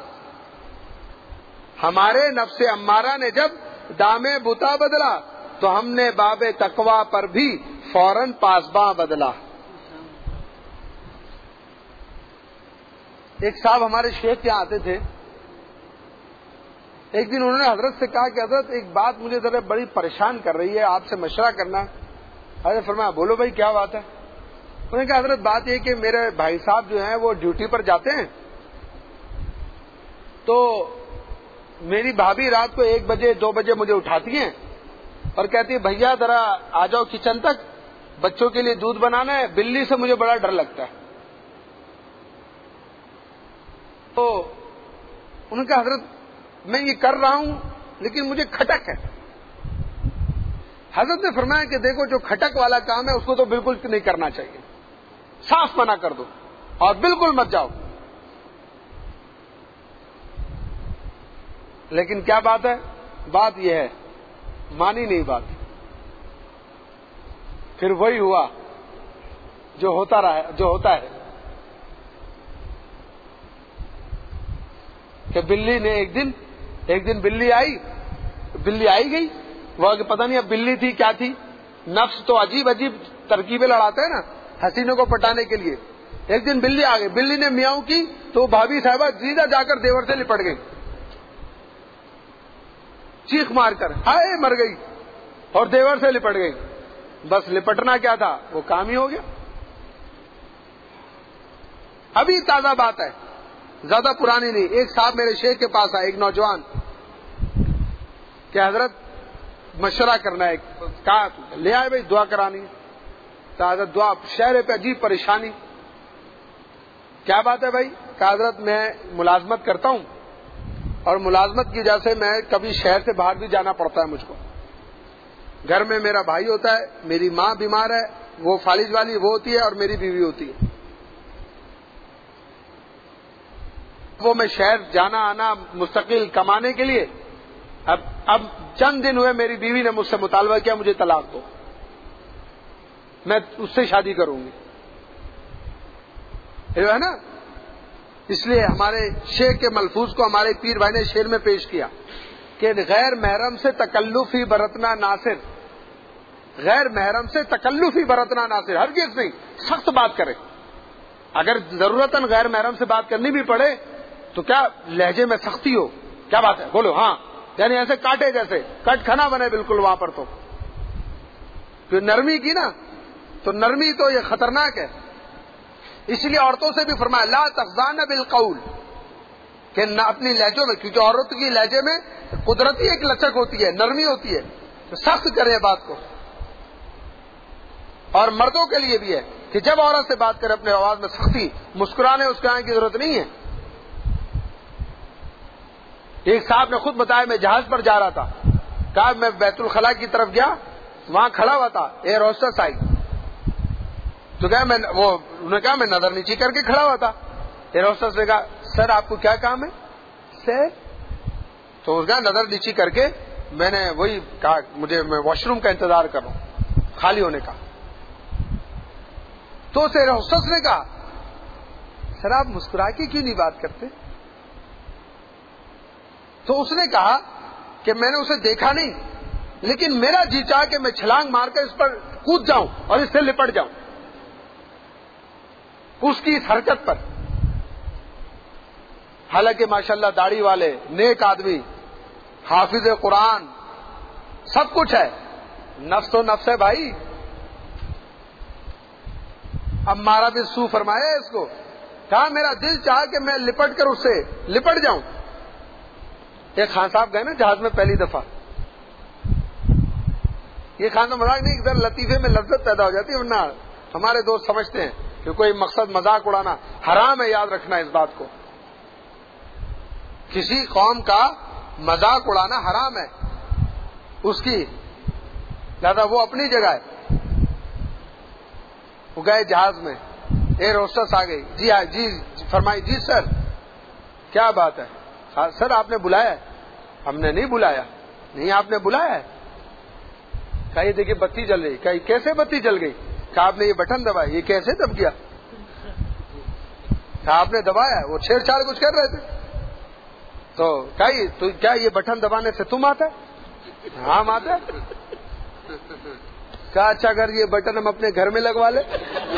ہمارے نفس امارہ نے جب دام بتا بدلا تو ہم نے باب تقوی پر بھی فوراً پاسباں بدلا. ایک صاحب ہمارے شیخ کے آتے تھے. ایک دن انہوں نے حضرت سے کہا کہ حضرت ایک بات مجھے ذرا بڑی پریشان کر رہی ہے، آپ سے مشورہ کرنا. حضرت فرمایا بولو بھائی کیا بات ہے؟ انہوں نے کہا حضرت بات یہ کہ میرے بھائی صاحب جو ہیں وہ ڈیوٹی پر جاتے ہیں، تو میری بھابھی رات کو ایک بجے دو بجے مجھے اٹھاتی ہیں اور کہتی ہے بھیا ذرا آ جاؤ کچن تک، بچوں کے لیے دودھ بنانا ہے. بلی سے مجھے بڑا ڈر لگتا ہے. تو انہوں نے کہا حضرت میں یہ کر رہا ہوں لیکن مجھے کھٹک ہے. حضرت نے فرمایا کہ دیکھو جو کھٹک والا کام ہے اس کو تو بالکل نہیں کرنا چاہیے، صاف منع کر دو اور بالکل مت جاؤ. لیکن کیا بات ہے؟ بات یہ ہے مانی نہیں بات. پھر وہی ہوا جو ہوتا رہا جو ہوتا ہے کہ بلی نے ایک دن ایک دن بلی آئی بلی آئی گئی. وہ پتہ نہیں اب بلی تھی کیا تھی. نفس تو عجیب عجیب ترکیبیں لڑاتے ہیں نا حسینوں کو پٹانے کے لیے. ایک دن بلی آ گئی، بلی نے میاؤں کی تو بھابھی صاحبہ سیدھا جا کر دیور سے لپٹ گئی، چیخ مار کر ہائے مر گئی اور دیور سے لپٹ گئی. بس لپٹنا کیا تھا وہ کام ہی ہو گیا. ابھی تازہ بات ہے، زیادہ پرانی نہیں. ایک صاحب میرے شیخ کے پاس آئے، ایک نوجوان، کہ حضرت مشورہ کرنا ہے. کہا لے آئے بھائی دعا کرانی ہے. تو حضرت دعا، شہر پہ عجیب پریشانی. کیا بات ہے بھائی؟ کہ حضرت میں ملازمت کرتا ہوں اور ملازمت کی وجہ سے میں کبھی شہر سے باہر بھی جانا پڑتا ہے مجھ کو. گھر میں میرا بھائی ہوتا ہے، میری ماں بیمار ہے، وہ فالج والی وہ ہوتی ہے، اور میری بیوی ہوتی ہے. وہ میں شہر جانا آنا مستقل کمانے کے لیے. اب اب چند دن ہوئے میری بیوی نے مجھ سے مطالبہ کیا مجھے طلاق دو، میں اس سے شادی کروں گی. یہ ہے نا. اس لیے ہمارے شیخ کے ملفوظ کو ہمارے پیر بھائی نے شعر میں پیش کیا کہ غیر محرم سے تکلفی برتنا ناصر، غیر محرم سے تکلفی برتنا ناصر. ہرگز نہیں، سخت بات کرے. اگر ضرورتاً غیر محرم سے بات کرنی بھی پڑے تو کیا لہجے میں سختی ہو. کیا بات ہے بولو ہاں، یعنی ایسے کاٹے جیسے کٹ کھنا بنے بالکل. وہاں پر تو جو نرمی کی نا، تو نرمی تو یہ خطرناک ہے. اس لیے عورتوں سے بھی فرمایا لا تخضعن بالقول، کہ نہ اپنی لہجوں میں، کیونکہ عورت کی لہجے میں قدرتی ایک لچک ہوتی ہے، نرمی ہوتی ہے، تو سخت کرے بات کو. اور مردوں کے لیے بھی ہے کہ جب عورت سے بات کرے اپنے آواز میں سختی، مسکرانے مسکرانے کی ضرورت نہیں ہے. ایک صاحب نے خود بتایا، میں جہاز پر جا رہا تھا، کہا میں بیت الخلاء کی طرف گیا، وہاں کھڑا ہوا تھا، ایئر ہوسٹس آئی تو کہا میں وہ انہوں نے کہا میں نظر نیچی کر کے کھڑا ہوا تھا. ایئر ہوسٹس نے کہا سر آپ کو کیا کام ہے سر؟ تو اس کا نظر نیچی کر کے میں نے وہی کہا مجھے میں واش روم کا انتظار کر رہا ہوں خالی ہونے کا. تو اس ایئر ہوسٹس نے کہا سر آپ مسکرا کے کیوں نہیں بات کرتے؟ تو اس نے کہا کہ میں نے اسے دیکھا نہیں، لیکن میرا جی چاہ کہ میں چھلانگ مار کر اس پر کود جاؤں اور اس سے لپٹ جاؤں اس کی اس حرکت پر. حالانکہ ماشاءاللہ داڑھی والے نیک آدمی، حافظ قرآن، سب کچھ ہے، نفس تو نفس ہے بھائی. اب مارا بھی سو فرمایا اس کو، کہا میرا دل چاہا کہ میں لپٹ کر اس سے لپٹ جاؤں. ایک خان صاحب گئے نا جہاز میں پہلی دفعہ، یہ خان تو مذاق نہیں، ادھر لطیفے میں لذت پیدا ہو جاتی ہے، ورنہ ہمارے دوست سمجھتے ہیں کہ کوئی مقصد مذاق اڑانا حرام ہے. یاد رکھنا اس بات کو، کسی قوم کا مذاق اڑانا حرام ہے اس کی، لہذا وہ اپنی جگہ ہے. وہ گئے جہاز میں، ایئر ہوسٹس آ گئی، جی ہاں جی فرمائی، جی سر کیا بات ہے؟ سر آپ نے بلایا ہے؟ ہم نے نہیں بلایا. نہیں آپ نے بلایا ہے؟ کہا یہ دیکھیے بتی جل رہی. کہا کیسے بتی جل گئی؟ کہا آپ نے یہ بٹن دبایا. یہ کیسے دب گیا؟ کہا آپ نے دبایا. وہ چھیڑ چھاڑ کچھ کر رہے تھے تو کہا تو کیا یہ بٹن دبانے سے تم آتا ہے؟ ہاں ہم آتا ہے. کہا اچھا اگر یہ بٹن ہم اپنے گھر میں لگوا لیں؟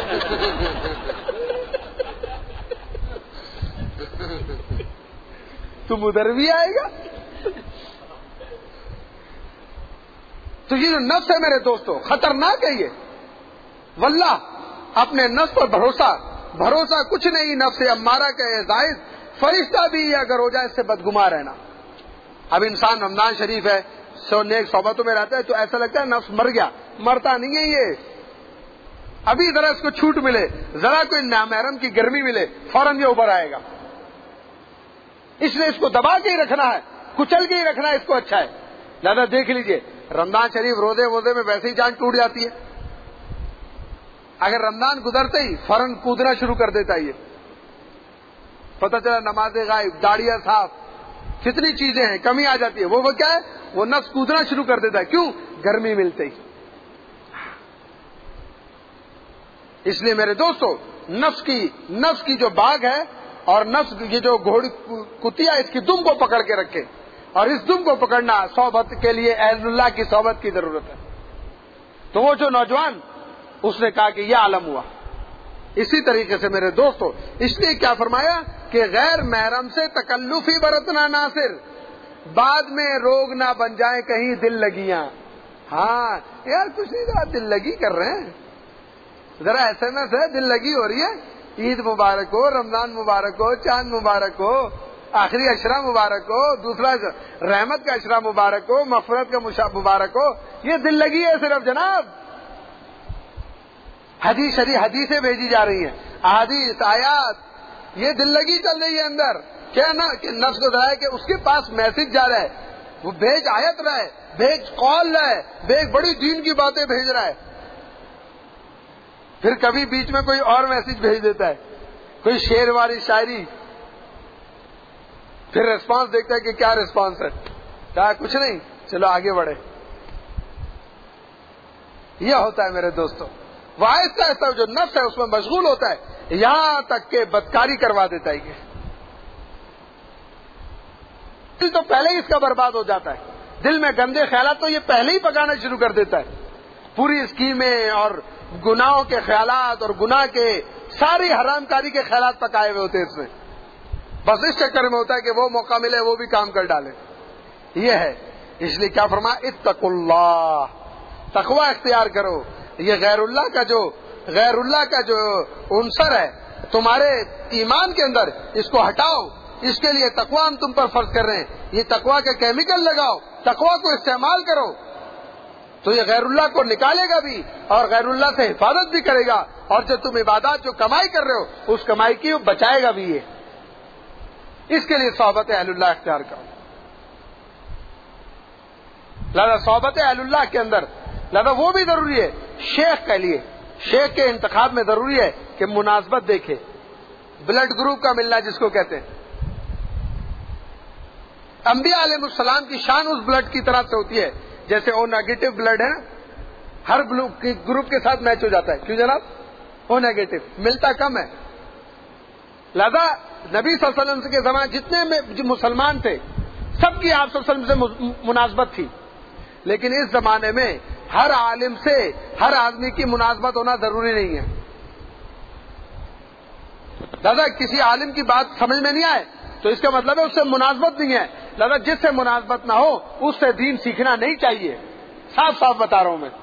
تم ادھر بھی آئے گا. تو یہ جو نفس ہے میرے دوستو خطرناک ہے یہ. واللہ اپنے نفس پر بھروسہ بھروسہ کچھ نہیں. نفس امارہ کا زائد فرشتہ بھی اگر ہو جائے اس سے بدگما رہنا. اب انسان رمضان شریف ہے، سو نیک صحبتوں میں رہتا ہے تو ایسا لگتا ہے نفس مر گیا. مرتا نہیں ہے یہ. ابھی ذرا اس کو چھوٹ ملے، ذرا کوئی نامحرم کی گرمی ملے، فوراً یہ اوپر آئے گا. اس لیے اس کو دبا کے ہی رکھنا ہے، کچل کے ہی رکھنا ہے اس کو. اچھا ہے. لہذا دیکھ لیجئے رمضان شریف روزے ووزے میں ویسے ہی جان ٹوٹ جاتی ہے. اگر رمضان گزرتے ہی فوراً کودنا شروع کر دیتا ہے. یہ پتہ چلا نماز غائب، داڑیاں صاف، کتنی چیزیں ہیں، کمی آ جاتی ہے. وہ وہ کیا ہے؟ وہ نفس کودنا شروع کر دیتا ہے. کیوں؟ گرمی ملتے ہی. اس لیے میرے دوستو نفس کی نفس کی جو باغ ہے اور نفس یہ جو گھوڑی کتیا، اس کی دم کو پکڑ کے رکھے، اور اس دم کو پکڑنا صحبت کے لیے اہل اللہ کی صحبت کی ضرورت ہے. تو وہ جو نوجوان اس نے کہا کہ یہ عالم ہوا. اسی طریقے سے میرے دوستو اس لیے کیا فرمایا کہ غیر محرم سے تکلفی برتنا ناصر، بعد میں روگ نہ بن جائیں کہیں دل لگیاں. ہاں یار کچھ نہیں تھا، دل لگی کر رہے ہیں، ذرا ایس ایم ایس ہے، دل لگی ہو رہی ہے. عید مبارک ہو، رمضان مبارک ہو، چاند مبارک ہو، آخری عشرہ مبارک ہو، دوسرا رحمت کا عشرہ مبارک ہو، مغفرت کا مبارک ہو. یہ دل لگی ہے صرف جناب. حدیث شریف حدیثیں بھیجی جا رہی ہیں، احادیث آیات، یہ دل لگی چل رہی ہے اندر. کیا نا کہ نفس کو ذرا ہے کہ اس کے پاس میسج جا رہا ہے، وہ بھیج آیت رہا ہے، بھیج قول رہا ہے، بھیج بڑی دین کی باتیں بھیج رہا ہے. پھر کبھی بیچ میں کوئی اور میسج بھیج دیتا ہے، کوئی شعر والی شاعری. پھر ریسپانس دیکھتا ہے کہ کیا ریسپانس ہے، کہا کچھ نہیں، چلو آگے بڑھے. یہ ہوتا ہے میرے دوستو. وہ آہستہ آہستہ جو نفس ہے اس میں مشغول ہوتا ہے، یہاں تک کہ بدکاری کروا دیتا ہے. دل تو پہلے ہی اس کا برباد ہو جاتا ہے. دل میں گندے خیالات تو یہ پہلے ہی پکانا شروع کر دیتا ہے. پوری اسکیمیں اور گناہوں کے خیالات اور گناہ کے ساری حرام کاری کے خیالات پکائے ہوئے ہوتے ہیں اس میں. بس اس چکر میں ہوتا ہے کہ وہ موقع ملے وہ بھی کام کر ڈالے. یہ ہے. اس لیے کیا فرمایا، اتقوا اللہ، تقوی اختیار کرو. یہ غیر اللہ کا جو غیر اللہ کا جو عنصر ہے تمہارے ایمان کے اندر، اس کو ہٹاؤ. اس کے لیے تقویٰ ہم تم پر فرض کر رہے ہیں، یہ تقویٰ کا کیمیکل لگاؤ، تقویٰ کو استعمال کرو، تو یہ غیر اللہ کو نکالے گا بھی اور غیر اللہ سے حفاظت بھی کرے گا، اور جو تم عبادات جو کمائی کر رہے ہو اس کمائی کی بچائے گا بھی یہ. اس کے لیے صحبت اہل اللہ اختیار کرو. لہذا صحبت اہل اللہ کے اندر لہذا وہ بھی ضروری ہے. شیخ کے لیے شیخ کے انتخاب میں ضروری ہے کہ مناسبت دیکھے، بلڈ گروپ کا ملنا جس کو کہتے ہیں. انبیاء علیہ السلام کی شان اس بلڈ کی طرح سے ہوتی ہے جیسے او نیگیٹو بلڈ ہے، ہر گروپ کے ساتھ میچ ہو جاتا ہے. کیوں جناب؟ او نیگیٹو ملتا کم ہے. لہذا نبی صلی اللہ علیہ وسلم کے زمانے جتنے میں جو مسلمان تھے سب کی آپ صلی اللہ علیہ وسلم سے مناسبت تھی، لیکن اس زمانے میں ہر عالم سے ہر آدمی کی مناسبت ہونا ضروری نہیں ہے. لہذا کسی عالم کی بات سمجھ میں نہیں آئے تو اس کا مطلب ہے اس سے مناسبت نہیں ہے. لہذا جس سے مناسبت نہ ہو اس سے دین سیکھنا نہیں چاہیے. صاف صاف بتا رہا ہوں میں.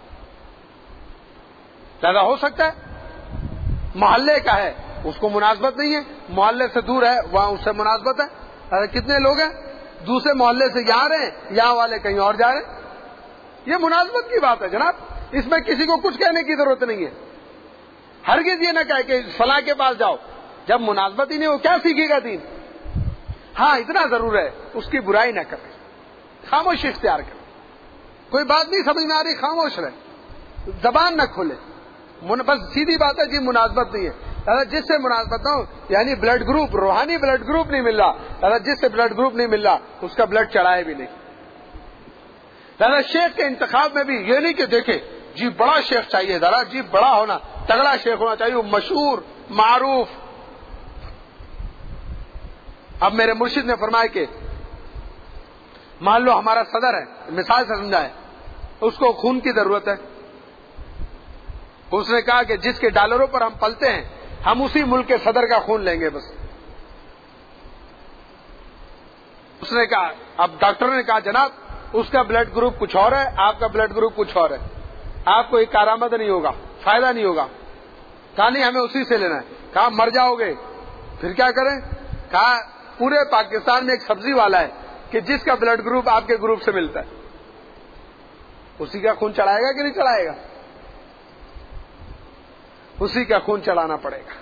لہذا ہو سکتا ہے محلے کا ہے اس کو مناسبت نہیں ہے، محلے سے دور ہے وہاں اس سے مناسبت ہے. لہذا کتنے لوگ ہیں دوسرے محلے سے یہاں رہے یہاں والے کہیں اور جا رہے ہیں. یہ مناسبت کی بات ہے جناب، اس میں کسی کو کچھ کہنے کی ضرورت نہیں ہے. ہرگز یہ نہ کہے کہ فلاں کے پاس جاؤ، جب مناسبت ہی نہیں ہو کیا سیکھے گا دین. ہاں اتنا ضرور ہے اس کی برائی نہ کرے، خاموشی اختیار کرے. کوئی بات نہیں سمجھ میں آ رہی خاموش رہے، زبان نہ کھولے. بس سیدھی بات ہے جی مناسبت نہیں ہے. جس سے مناسبت نہ ہو یعنی بلڈ گروپ روحانی بلڈ گروپ نہیں مل رہا، جس سے بلڈ گروپ نہیں مل رہا اس کا بلڈ چڑھائے بھی نہیں. ذرا شیخ کے انتخاب میں بھی یہ نہیں کہ دیکھے جی بڑا شیخ چاہیے، ذرا جی بڑا ہونا تگڑا شیخ ہونا چاہیے، وہ مشہور معروف. اب میرے مرشد نے فرمایا کہ مان لو ہمارا صدر ہے، مثال سے سمجھائے، اس کو خون کی ضرورت ہے. اس نے کہا کہ جس کے ڈالروں پر ہم پلتے ہیں ہم اسی ملک کے صدر کا خون لیں گے بس. اس نے کہا اب ڈاکٹر نے کہا جناب اس کا بلڈ گروپ کچھ اور ہے، آپ کا بلڈ گروپ کچھ اور ہے، آپ کو ایک کارآمد نہیں ہوگا، فائدہ نہیں ہوگا. کہا نہیں ہمیں اسی سے لینا ہے. کہا مر جاؤ گے پھر کیا کریں؟ کہا پورے پاکستان میں ایک سبزی والا ہے کہ جس کا بلڈ گروپ آپ کے گروپ سے ملتا ہے، اسی کا خون چڑھائے گا کہ نہیں چڑھائے گا؟ اسی کا خون چڑھانا پڑے گا.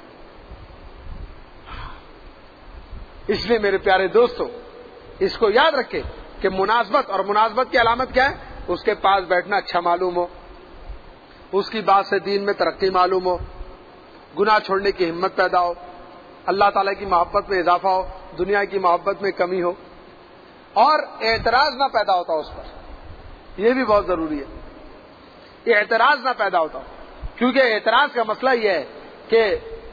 اس لیے میرے پیارے دوستو اس کو یاد رکھے کہ مناسبت اور مناسبت کی علامت کیا ہے؟ اس کے پاس بیٹھنا اچھا معلوم ہو، اس کی بات سے دین میں ترقی معلوم ہو، گناہ چھوڑنے کی ہمت پیدا ہو، اللہ تعالیٰ کی محبت میں اضافہ ہو، دنیا کی محبت میں کمی ہو، اور اعتراض نہ پیدا ہوتا اس پر. یہ بھی بہت ضروری ہے. یہ اعتراض نہ پیدا ہوتا ہو، کیونکہ اعتراض کا مسئلہ یہ ہے کہ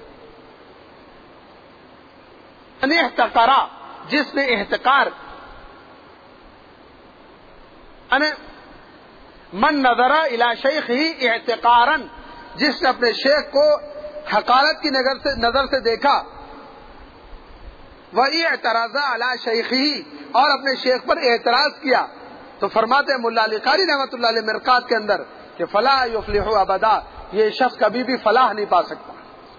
احتقارا جس نے احتقار من نظر الی شیخ ہی احتقارن جس نے اپنے شیخ کو حقارت کی نظر سے نظر سے دیکھا، وہی اعتراض علی شیخ ہی اور اپنے شیخ پر اعتراض کیا، تو فرماتے ہیں ملا علی قاری رحمۃ اللہ علیہ مرقات کے اندر کہ فلا یفلح ابدا، یہ شخص کبھی بھی فلاح نہیں پا سکتا.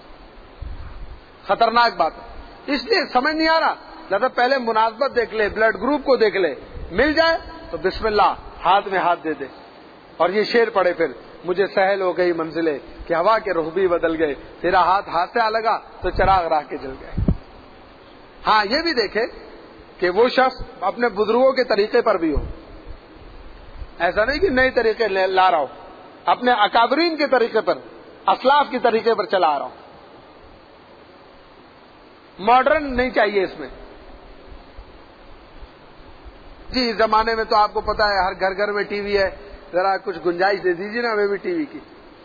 خطرناک بات ہے. اس لیے سمجھ نہیں آ رہا لہذا پہلے مناسبت دیکھ لے، بلڈ گروپ کو دیکھ لے، مل جائے تو بسم اللہ ہاتھ میں ہاتھ دے دے. اور یہ شعر پڑھے پھر مجھے سہل ہو گئی منزلیں کہ ہوا کے رخ بھی بدل گئے، تیرا ہاتھ ہاتھ سے آ لگا تو چراغ راہ کے جل گئے. ہاں یہ بھی دیکھے کہ وہ شخص اپنے بزرگوں کے طریقے پر بھی ہو، ایسا نہیں کہ نئے طریقے لا رہا ہو، اپنے اکابرین کے طریقے پر اسلاف کے طریقے پر چلا آ رہا ہوں. ماڈرن نہیں چاہیے اس میں. جی اس زمانے میں تو آپ کو پتا ہے ہر گھر گھر میں ٹی وی ہے، ذرا کچھ گنجائش دے دیجیے نا ہمیں بھی ٹی وی کی.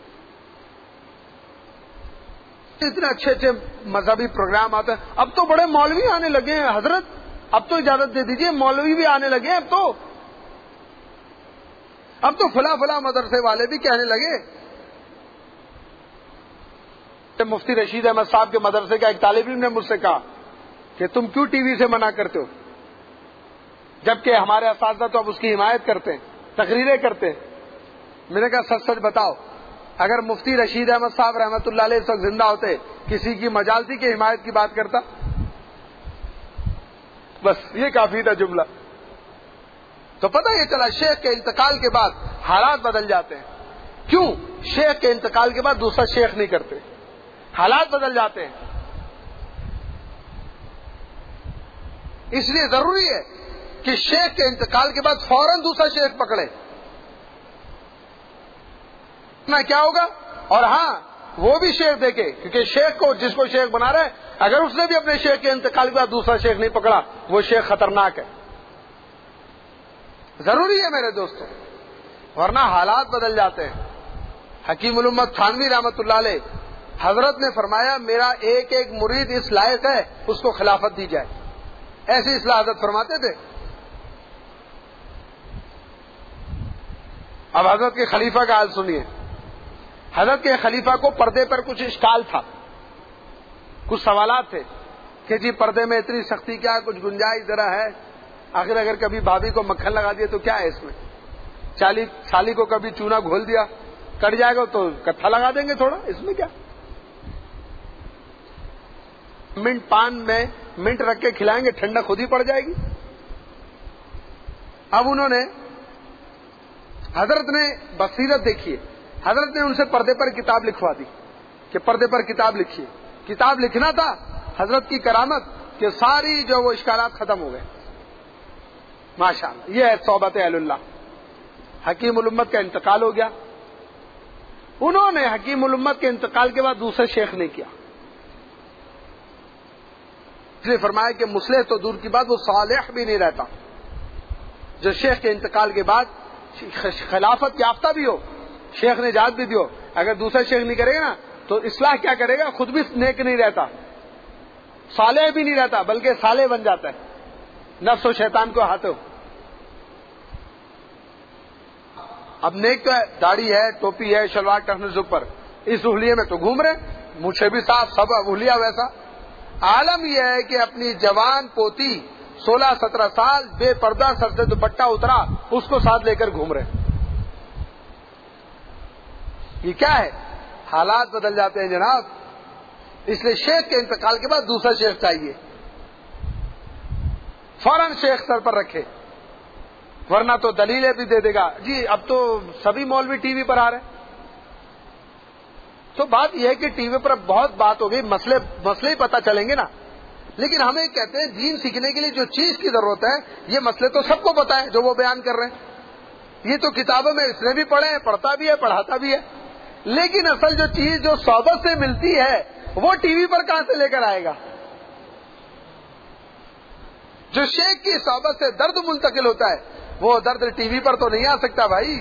اتنے اچھے اچھے مذہبی پروگرام آتے ہیں. اب تو بڑے مولوی آنے لگے ہیں حضرت، اب تو اجازت دے دیجیے مولوی بھی آنے لگے ہیں. اب تو اب تو فلاں فلاں مدرسے والے بھی کہنے لگے. مفتی رشید احمد صاحب کے مدرسے کا ایک طالب علم نے مجھ سے کہا کہ تم کیوں ٹی وی سے منع کرتے ہو، جبکہ ہمارے اساتذہ تو اب اس کی حمایت کرتے ہیں، تقریریں کرتے ہیں. میں نے کہا سچ سچ بتاؤ، اگر مفتی رشید احمد صاحب رحمۃ اللہ علیہ اس وقت زندہ ہوتے کسی کی مجالسی کی حمایت کی بات کرتا؟ بس یہ کافی تھا جملہ. تو پتہ یہ چلا شیخ کے انتقال کے بعد حالات بدل جاتے ہیں. کیوں؟ شیخ کے انتقال کے بعد دوسرا شیخ نہیں کرتے, حالات بدل جاتے ہیں. اس لیے ضروری ہے کہ شیخ کے انتقال کے بعد فوراً دوسرا شیخ پکڑے. نہ کیا ہوگا؟ اور ہاں وہ بھی شیخ دیکھے, کیونکہ شیخ کو جس کو شیخ بنا رہا ہے اگر اس نے بھی اپنے شیخ کے انتقال کے بعد دوسرا شیخ نہیں پکڑا وہ شیخ خطرناک ہے. ضروری ہے میرے دوستوں, ورنہ حالات بدل جاتے ہیں. حکیم الامت تھانوی رحمۃ اللہ علیہ حضرت نے فرمایا میرا ایک ایک مرید اس لائق ہے اس کو خلافت دی جائے. ایسی اصلاح حضرت فرماتے تھے. اب حضرت کے خلیفہ کا حال سنیے. حضرت کے خلیفہ کو پردے پر کچھ اشکال تھا, کچھ سوالات تھے کہ جی پردے میں اتنی سختی کیا, کچھ گنجائش ذرا ہے, آخر اگر کبھی بھابھی کو مکھن لگا دیا تو کیا ہے اس میں, چالی سالی کو کبھی چونا گھول دیا کٹ جائے گا تو کتھا لگا دیں گے تھوڑا, اس میں کیا, منٹ پان میں منٹ رکھ کے کھلائیں گے ٹھنڈا خود ہی پڑ جائے گی. اب انہوں نے حضرت نے بصیرت دیکھی, حضرت نے ان سے پردے پر کتاب لکھوا دی کہ پردے پر کتاب لکھیے. کتاب لکھنا تھا, حضرت کی کرامت کہ ساری جو وہ اشکالات ختم ہو گئے. ماشاءاللہ یہ ہے صحبت اہل اللہ. حکیم الامت کا انتقال ہو گیا. انہوں نے حکیم الامت کے انتقال کے بعد دوسرے شیخ نہیں کیا. اس لیے فرمایا کہ مصلح تو دور کی بات وہ صالح بھی نہیں رہتا. جو شیخ کے انتقال کے بعد خلافت یافتہ بھی ہو, شیخ نے اجازت بھی دی ہو, اگر دوسرا شیخ نہیں کرے گا نا تو اصلاح کیا کرے گا, خود بھی نیک نہیں رہتا, صالح بھی نہیں رہتا بلکہ صالح بن جاتا ہے, نفس و شیطان کو ہاتھ ہو. اب نیک تو ہے, داڑھی ہے, ٹوپی ہے, شلوار ٹخنے سے اوپر, اس اہلیے میں تو گھوم رہے, مجھے بھی صاف سب اہلیہ ویسا. عالم یہ ہے کہ اپنی جوان پوتی سولہ سترہ سال بے پردہ سر سے دوپٹہ اترا اس کو ساتھ لے کر گھوم رہے. یہ کیا ہے؟ حالات بدل جاتے ہیں جناب. اس لیے شیخ کے انتقال کے بعد دوسرا شیخ چاہیے, فوراً شیخ سر پر رکھے, ورنہ تو دلیلیں بھی دے دے گا. جی اب تو سبھی مولوی ٹی وی پر آ رہے ہیں. تو بات یہ ہے کہ ٹی وی پر بہت بات ہو گئی, مسئلے مسئلے ہی پتہ چلیں گے نا. لیکن ہمیں کہتے ہیں دین سیکھنے کے لیے جو چیز کی ضرورت ہے یہ مسئلے تو سب کو پتہ ہے جو وہ بیان کر رہے ہیں. یہ تو کتابوں میں اس نے بھی پڑھے ہیں, پڑھتا بھی ہے, پڑھاتا بھی ہے. لیکن اصل جو چیز جو صحبت سے ملتی ہے وہ ٹی وی پر کہاں سے لے کر آئے گا؟ جو شیخ کی صحبت سے درد منتقل ہوتا ہے وہ درد ٹی وی پر تو نہیں آ سکتا بھائی.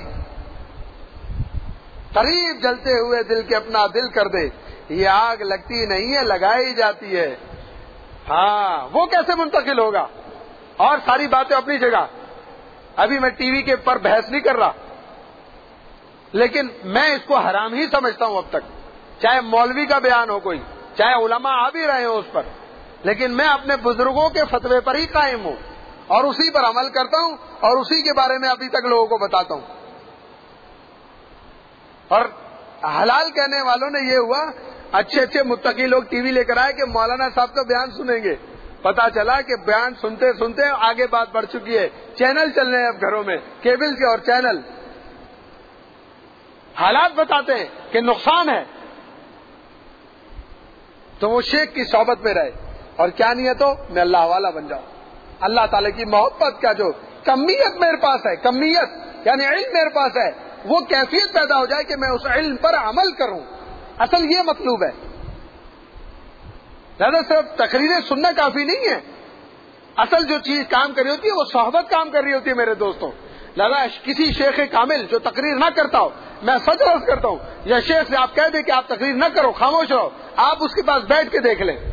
قریب جلتے ہوئے دل کے اپنا دل کر دے, یہ آگ لگتی نہیں ہے لگائی جاتی ہے. ہاں وہ کیسے منتقل ہوگا؟ اور ساری باتیں اپنی جگہ. ابھی میں ٹی وی کے پر بحث نہیں کر رہا, لیکن میں اس کو حرام ہی سمجھتا ہوں اب تک, چاہے مولوی کا بیان ہو کوئی, چاہے علماء آ بھی رہے ہوں اس پر, لیکن میں اپنے بزرگوں کے فتوے پر ہی قائم ہوں اور اسی پر عمل کرتا ہوں اور اسی کے بارے میں ابھی تک لوگوں کو بتاتا ہوں. اور حلال کہنے والوں نے یہ ہوا اچھے اچھے متقی لوگ ٹی وی لے کر آئے کہ مولانا صاحب کا بیان سنیں گے. پتا چلا کہ بیان سنتے سنتے آگے بات بڑھ چکی ہے, چینل چل رہے ہیں اب گھروں میں, کیبل کے اور چینل. حالات بتاتے ہیں کہ نقصان ہے. تو وہ شیخ کی صحبت میں رہے, اور کیا نیت ہو, میں اللہ والا بن جاؤں. اللہ تعالی کی محبت کا جو کمیت میرے پاس ہے, کمیت یعنی علم میرے پاس ہے, وہ کیفیت پیدا ہو جائے کہ میں اس علم پر عمل کروں. اصل یہ مطلوب ہے. زیادہ صرف تقریریں سننا کافی نہیں ہے. اصل جو چیز کام کر رہی ہوتی ہے وہ صحبت کام کر رہی ہوتی ہے میرے دوستوں. لہذا کسی شیخ کامل جو تقریر نہ کرتا ہو, میں سچ عرض کرتا ہوں, یا شیخ سے آپ کہہ دیں کہ آپ تقریر نہ کرو, خاموش رہو, آپ اس کے پاس بیٹھ کے دیکھ لیں.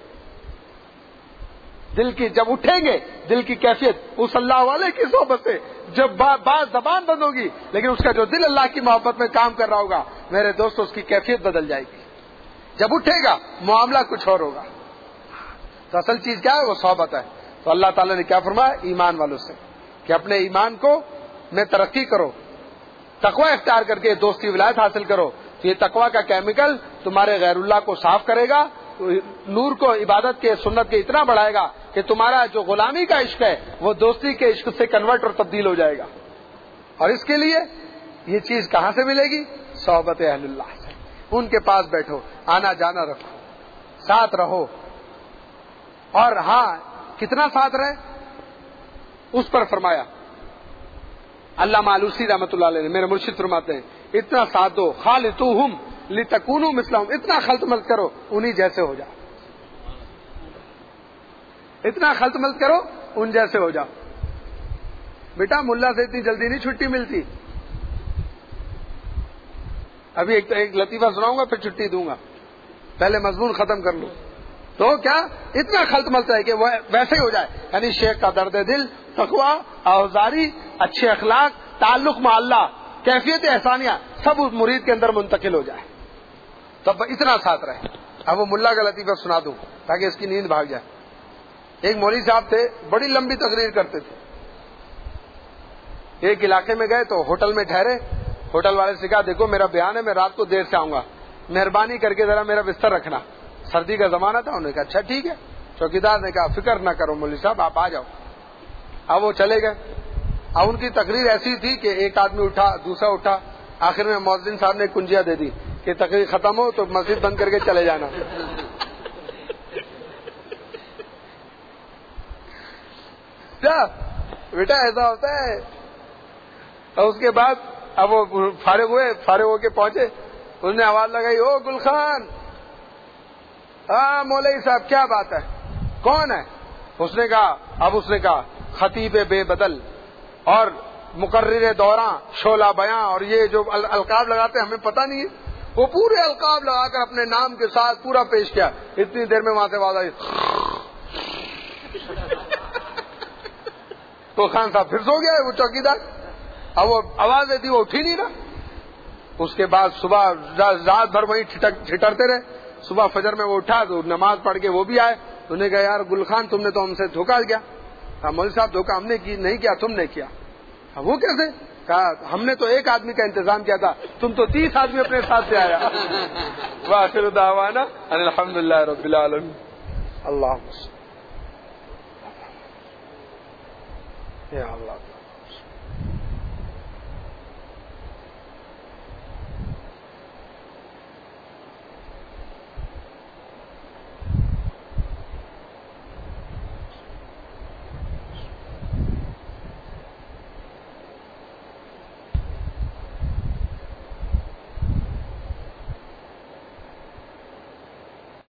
دل کی جب اٹھیں گے, دل کی کیفیت اس اللہ والے کی صحبت سے جب بات زبان بند ہوگی, لیکن اس کا جو دل اللہ کی محبت میں کام کر رہا ہوگا, میرے دوستو اس کی کیفیت بدل جائے گی. جب اٹھے گا معاملہ کچھ اور ہوگا. تو اصل چیز کیا ہے, وہ صحبت ہے. تو اللہ تعالیٰ نے کیا فرمایا ایمان والوں سے کہ اپنے ایمان کو میں ترقی کرو, تقوی اختیار کر کے دوستی ولایت حاصل کرو. تو یہ تقوی کا کیمیکل تمہارے غیر اللہ کو صاف کرے گا, نور کو عبادت کے سنت کے اتنا بڑھائے گا کہ تمہارا جو غلامی کا عشق ہے وہ دوستی کے عشق سے کنورٹ اور تبدیل ہو جائے گا. اور اس کے لیے یہ چیز کہاں سے ملے گی؟ صحبت اہل اللہ سے. ان کے پاس بیٹھو، آنا جانا رکھو، ساتھ رہو. اور ہاں کتنا ساتھ رہے اس پر فرمایا علامہ آلوسی رحمۃ اللہ علیہ نے، میرے مرشد فرماتے ہیں اتنا ساتھ دو، خالطوہم لتکونوا مثلہم، اتنا خلط ملط کرو انہی جیسے ہو جاؤ، اتنا خلط ملط کرو ان جیسے ہو جاؤ. بیٹا ملا سے اتنی جلدی نہیں چھٹی ملتی. ابھی ایک, ایک لطیفہ سناؤں گا پھر چھٹی دوں گا، پہلے مضمون ختم کر لوں. تو کیا اتنا خلط ملط ہے کہ وہ ویسے ہی ہو جائے. یعنی شیخ کا درد دل، تقویٰ، اوزاری، اچھے اخلاق، تعلق مع اللہ، کیفیت احسانیہ سب اس مرید کے اندر منتقل ہو جائے. تب اتنا ساتھ رہے. اب وہ ملا کا لطیفہ سنا دوں تاکہ اس کی نیند بھاگ جائے. ایک مولوی صاحب تھے، بڑی لمبی تقریر کرتے تھے. ایک علاقے میں گئے تو ہوٹل میں ٹھہرے. ہوٹل والے سے کہا دیکھو میرا بیان ہے، میں رات کو دیر سے آؤں گا، مہربانی کر کے ذرا میرا بستر رکھنا. سردی کا زمانہ تھا. انہوں نے کہا اچھا ٹھیک ہے. چوکیدار نے کہا فکر نہ کرو مولوی صاحب، آپ آ جاؤ. اب وہ چلے گئے. اب ان کی تقریر ایسی تھی کہ ایک آدمی اٹھا، دوسرا اٹھا، آخر میں مؤذن صاحب نے کنجیاں دے دی کہ تقریر ختم ہو تو مسجد بند کر کے چلے جانا. کیا بیٹا ایسا ہوتا ہے. اور اس کے بعد اب وہ فارغ ہوئے، فارغ ہو کے پہنچے. اس نے آواز لگائی او گل خان. ہاں مولوی صاحب کیا بات ہے، کون ہے؟ اس نے کہا اب اس نے کہا خطیب بے بدل اور مقرر دوراں، شعلہ بیاں، اور یہ جو القاب لگاتے ہیں ہمیں پتہ نہیں ہے. وہ پورے القاب لگا کر اپنے نام کے ساتھ پورا پیش کیا. اتنی دیر میں وہاں سے آواز آئی تو خان صاحب پھر سو گیا وہ چوکیدار. اب وہ آواز دیتی وہ اٹھی نہیں نا. اس کے بعد صبح رات بھر وہیں ٹھٹرتے رہے. صبح فجر میں وہ اٹھا تو نماز پڑھ کے وہ بھی آئے. انہوں نے کہا یار گل خان تم نے تو ہم سے دھوکہ کیا. کہا مولوی صاحب دھوکہ ہم نے کی نہیں کیا، تم نے کیا. کہا وہ کیسے؟ کہا ہم نے تو ایک آدمی کا انتظام کیا تھا، تم تو تیس آدمی اپنے ساتھ سے آیا. وآخر دعوانا ان الحمدللہ رب العالمین. اللہ یا اللہ.